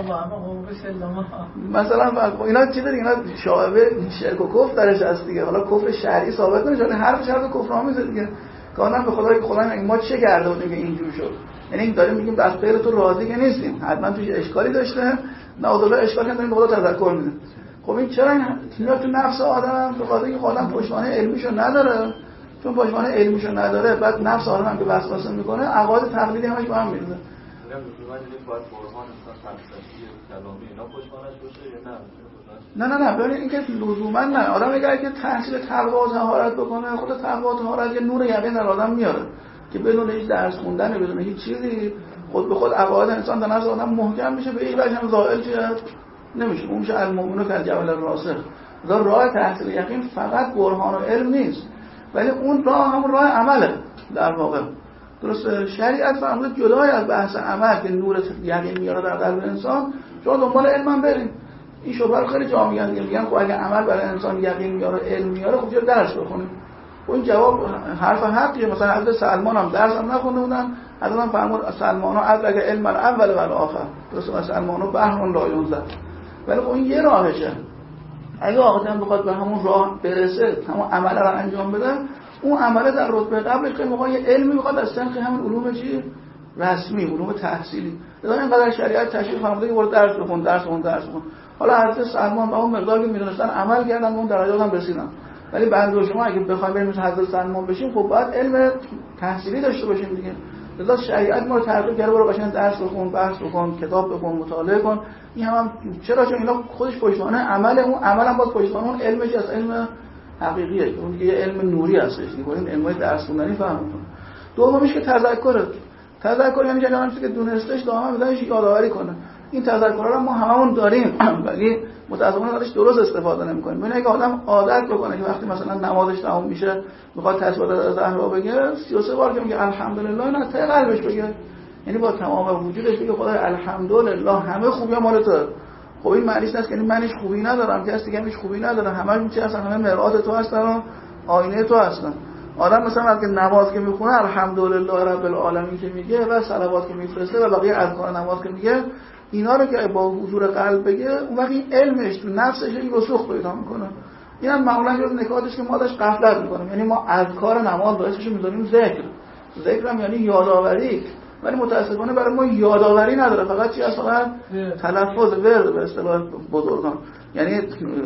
مثلا فرض اینا چی داره؟ اینا شایبه شرک و کفر درش هست دیگه. حالا کفر شرعی ثابت نمیشه، ولی حرف شرط کفرآمیزه دیگه. کانا به خدای که خدای ما چه کرده بودیم که اینجوری شد؟ یعنی این داریم میگیم از غیر تو راضی که نیستیم، حتما توش اشکالی داشته. نه خدا اشکال کنه به خدا تذکر میده. خب این چرا این میاد تو نفس آدم؟ به خاطر اینکه آدم پشتوانه علمیشو نداره. چون پشتوانه علمیشو نداره، بعد نفس آدم هم که وسوسه میکنه، عقاید تقلیدی همش با هم میریزه. میگم لزوما دیگه باید برهان مثلا فلسفی کلامی اینا پشتوانش باشه یا نه؟ نه نه نه ببین اینکه لزوما نه. آدم اگر که تحصیل تقوا و طهارت بکنه، خود تقوا و طهارت یه نور یقین در آدم میاره که بدون هیچ درس خوندن، بدون هیچ چیزی خود به خود عقاید انسان در نفس آدم محکم میشه، به هیچ وجه هم زائل نمیشه. اون میشه المؤمنون کالجبل الراسخ. راه تحصیل یقین فقط برهان و علم نیست، ولی اون راه هم راه عمله در واقع. درسته؟ شریعت فرموده جدای از بحث عمل که نور یقین میاره در قلب انسان، شما دنبال علم هم برید. این شبهه رو خیلی جا میگن دیگه، میگن خب اگه عمل برای انسان یقین میاره، علم میاره، خب چرا درس بخونیم؟ خب این جواب حرف حقیه. مثلا حضرت سلمان هم درس هم نخونده بودن، حضرت هم فرمود سلمان ها ادرک علم الاول و الاخر. درسته؟ سلمان ها بحر لایون زد. ولی خب این یه راهشه. اگه آدم بخواد به همون راه برسه، همون عمل رو انجام بده، اون عمل در رتبه قبلش که میخواد یه علمی میخواد از سنخ همون علوم چی رسمی، علوم تحصیلی. لذا اینقدر شریعت تشریح فرموده که برو درس بخون، درس بخون، درس بخون. حالا حضرت سلمان با اون مقداری که میدونستن عمل کردن، اون درجات هم رسیدن. ولی بعد شما اگه بخواید بریم مثل حضرت سلمان بشیم، خب باید علم تحصیلی داشته باشیم دیگه. لذا شریعت ما رو ترغیب کرده برو قشنگ درس بخون، بحث بکن، کتاب بخون، مطالعه کن. این هم, هم چرا؟ چون اینا خودش پشتوانه عمل، اون عمل هم باز پشتوانه اون علمش از علم حقیقیه، اون دیگه علم نوری هستش دیگه. این علمای درس خوندنی فهم کن. دومیش که تذکره. تذکر یعنی جنان چیزی که دونستش دائما بهش یادآوری کنه. این تذکرها رو ما هممون داریم، ولی متأسفانه ازش درست استفاده نمی‌کنیم. ببین اگه آدم عادت بکنه که وقتی مثلا نمازش تموم میشه میخواد تسبیحات از زهرا بگه، سی و سه بار که میگه الحمدلله، نه ته قلبش بگه، یعنی با تمام وجودش بگه خدای الحمدلله همه خوبی مال تو. خب این معنیش نیست که یعنی منش خوبی ندارم، کسی دیگه همش خوبی نداره، همه میشه اصلا همه مرآت تو هستن و آینه تو هستن. آدم مثلا وقتی نماز که میخونه الحمدلله رب العالمین که میگه و صلوات که میفرسته و بقیه اذکار نماز که میگه، اینا رو که با حضور قلب بگه، اون وقت این علمش تو نفسش این رسوخ پیدا میکنه. این هم معمولا جز نکاتش که ما داشت غفلت میکنیم. یعنی ما اذکار نماز درستش میذاریم ذکر، ذکر هم یعنی یادآوری، ولی متاسفانه برای ما یادآوری نداره، فقط چی هست؟ فقط تلفظ ورد به اصطلاح بزرگان. یعنی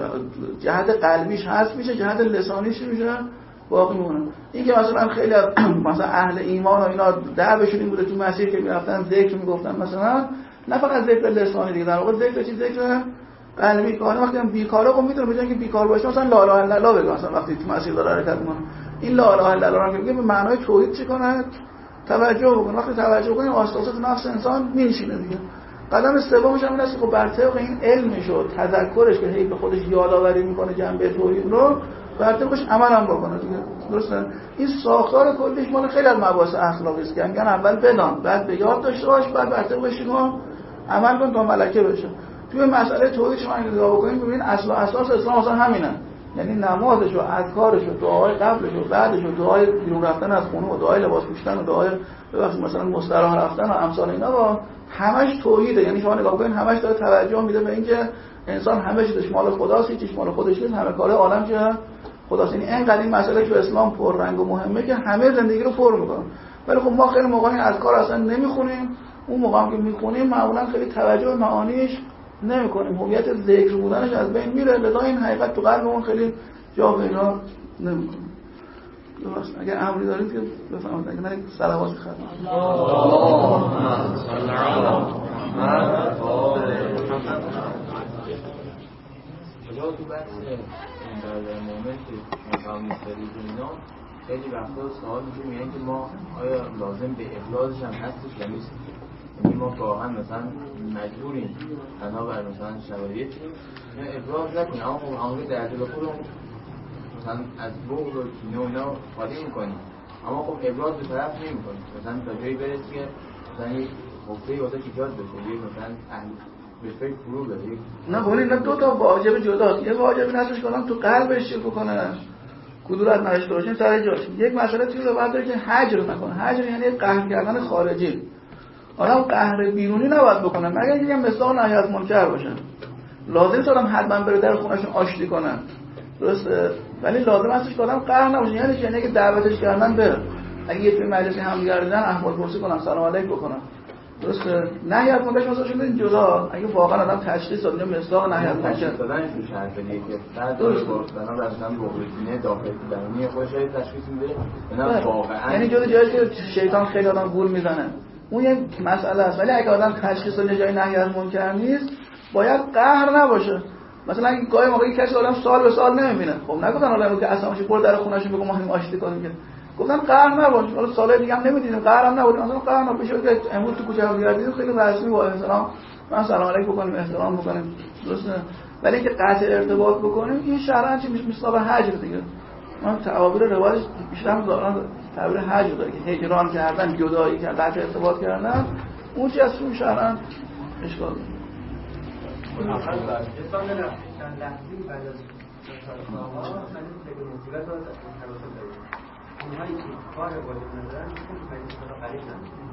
جهت قلبیش هست میشه، جهت لسانیش میشه باقی مونه. این که مثلا خیلی از مثلا اهل ایمان و اینا دعوشون این بوده تو مسیر که میرفتن ذکر میگفتن، مثلا نه فقط ذکر لسانی دیگه، در واقع ذکر چی؟ ذکر قلبی. که وقتی هم بیکاره خب میتونه بگن که بیکار باشه، مثلا لا اله الا الله بگه، مثلا وقتی تو مسیر داره حرکت میکنه این لا اله الا الله رو که میگه به معنای توحید چی کنه؟ توجه بکنه. وقتی توجه کنه آستاسه تو نفس انسان میشینه دیگه. قدم سومش هم این است که خب بر طبق این علمش و تذکرش که هی به خودش یادآوری میکنه جنبه توحید رو، بر طبقش عمل هم بکنه دیگه. درسته؟ این ساختار کلیش مال خیلی از مباحث اخلاقی است که میگن اول بدان، بعد به یاد داشته باش، بعد بر طبقش رو عمل کن تا ملکه بشه. توی مسئله توحید شما اگه نگاه بکنید ببینید اصل و اساس اسلام اصلا همینه. یعنی نمازش و اذکارش و دعای قبلش و بعدش و دعای بیرون رفتن از خونه و دعای لباس پوشیدن و دعای ببخشید مثلا مستراح رفتن و امثال اینا با همش توحیده. یعنی شما نگاه بکنید همش داره توجه میده به اینکه انسان همه چیزش مال خداست، هیچ مال خودش نیست، همه کار عالم چه خداست. یعنی اینقدر این مسئله که اسلام پر رنگ و مهمه که همه زندگی رو پر میکنه. ولی خب ما خیلی موقعی اذکار اصلا نمیخونیم، اون موقع هم که میخونیم معمولا خیلی توجه به معانیش نمی‌کنیم، هویت ذکر بودنش از بین میره، لذا این حقیقت تو قلبمون خیلی جا پیدا نمی‌کنه. درست. اگه امری دارید که بفرمایید، اگه نه صلوات بخونید. اللهم صل علی محمد و آل محمد. حالا تو بحث در مومنت مقام مستری اینا خیلی وقتا سوال میشه، میگن که ما آیا لازم به ابرازش هم هستش یا نیست؟ یعنی ما واقعا مثلا مجبوریم بنا بر مثلا شرایط ابراز نکنیم، اما خب همون در دل خودمون مثلا از بغض و کینه و اینا خالی میکنیم، اما خب ابراز به طرف نمیکنیم، مثلا تا جایی برسه که مثلا یک حفره واسه ایجاد بشه، یک مثلا اهل به فکر فرو بره. نه خب اینا دو تا واجب جداست. یه واجب نسبش کنم تو قلبش چه بکنه، کدورت نداشته باشیم سر جاش. یک مسئله توی باید داره که هجر نکنه. هجر یعنی قهر کردن خارجی. آدم قهر بیرونی نباید بکنه مگر اینکه مثال نهی از منکر باشه. لازم نیست آدم حتما بره در خونه‌شون آشتی کنن. درسته؟ ولی لازم هستش که آدم قهر نباشه. یعنی چه؟ که دعوتش کردن بره. اگه یه توی مجلسی همدیگه دیدن احوال پرسی کنن، سلام علیک بکنن. درسته؟ نهی از منکر مثلا شده این جدا. اگه واقعا آدم تشخیص داد اینجا مثال نهی از منکر دادن تو شرطیه که بعد درست گفتن رفتن بغضینه داخلی درونی خودش تشخیص میده. اینا واقعا یعنی جدا جایی که شیطان خیلی آدم گول میزنه. اون یک مسئله است. ولی اگه آدم تشخیص داده جای نهی از منکر نیست، باید قهر نباشه. مثلا اگه گاهی موقعی کسی آدم سال به سال نمیبینه، خب نگفتن حالا که اسمش برو در خونه‌ش بگو ما همین آشتی کنیم که گفتن قهر نباش. حالا سال دیگه هم نمیدیدیم، قهر هم نبود. مثلا قهر نباشه که امروز تو کوچه هم دیدیم خیلی رسمی با احترام من سلام علیک بکنیم، احترام بکنیم. درسته؟ ولی اینکه قطع ارتباط بکنیم این شرعاً چی میشه؟ مثلا هجر دیگه. من تعابیر روایت بیشتر دارن تعبیر هجر داره که هجران کردن، جدایی کردن، قطع ارتباط کردن. اون چیزی است که شرعاً اشکال داره. آخر بعد انسان چند لحظه‌ای بعد از سال‌ها خیلی به مصیبت داد توسط داریم. اونهایی که کار واجب ندارن میگن که مثلا قریب نمیشه.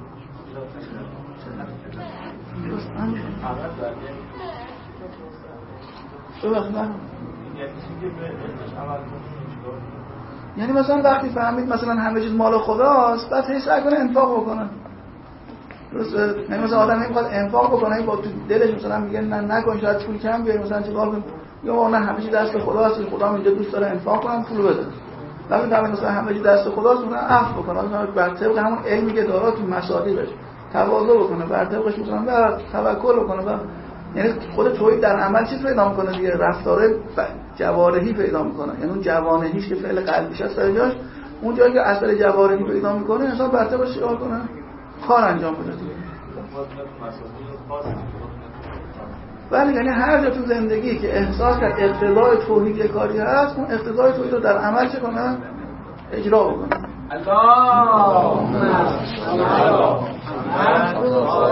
یعنی مثلا وقتی فهمید مثلا همه چیز مال خداست، بعد هی سعی کنه انفاق بکنه. درسته؟ یعنی مثلا آدم نمیخواد انفاق بکنه، با تو دلش مثلا میگه نه نکن، شاید پول کم بیاری، مثلا چیکار کنم؟ یا نه همه چیز دست خداست، خدا هم اینجا دوست داره انفاق کنم پول بده. وقتی فهمید مثلا همه چیز دست خداست، مثلا عفو بکنه، مثلا بر طبق همون علمی که داره تو مصادیقش تواضع بکنه، بر طبقش مثلا بر توکل بکنه. و یعنی خود توحید در عمل چیز پیدا میکنه دیگه، رفتار جوارحی پیدا میکنه. یعنی اون جوانحیش که فعل قلبیش است سر جاش، اون جایی که اثر جوارحی پیدا میکنه انسان بر طبقش چیکار کنه؟ کار انجام بده دیگه. ولی یعنی هر جا تو زندگی که احساس کرد اقتضای توحید کاری هست، اون اقتضای توحید رو در عمل چه کنه؟ اجرا بکنه. الله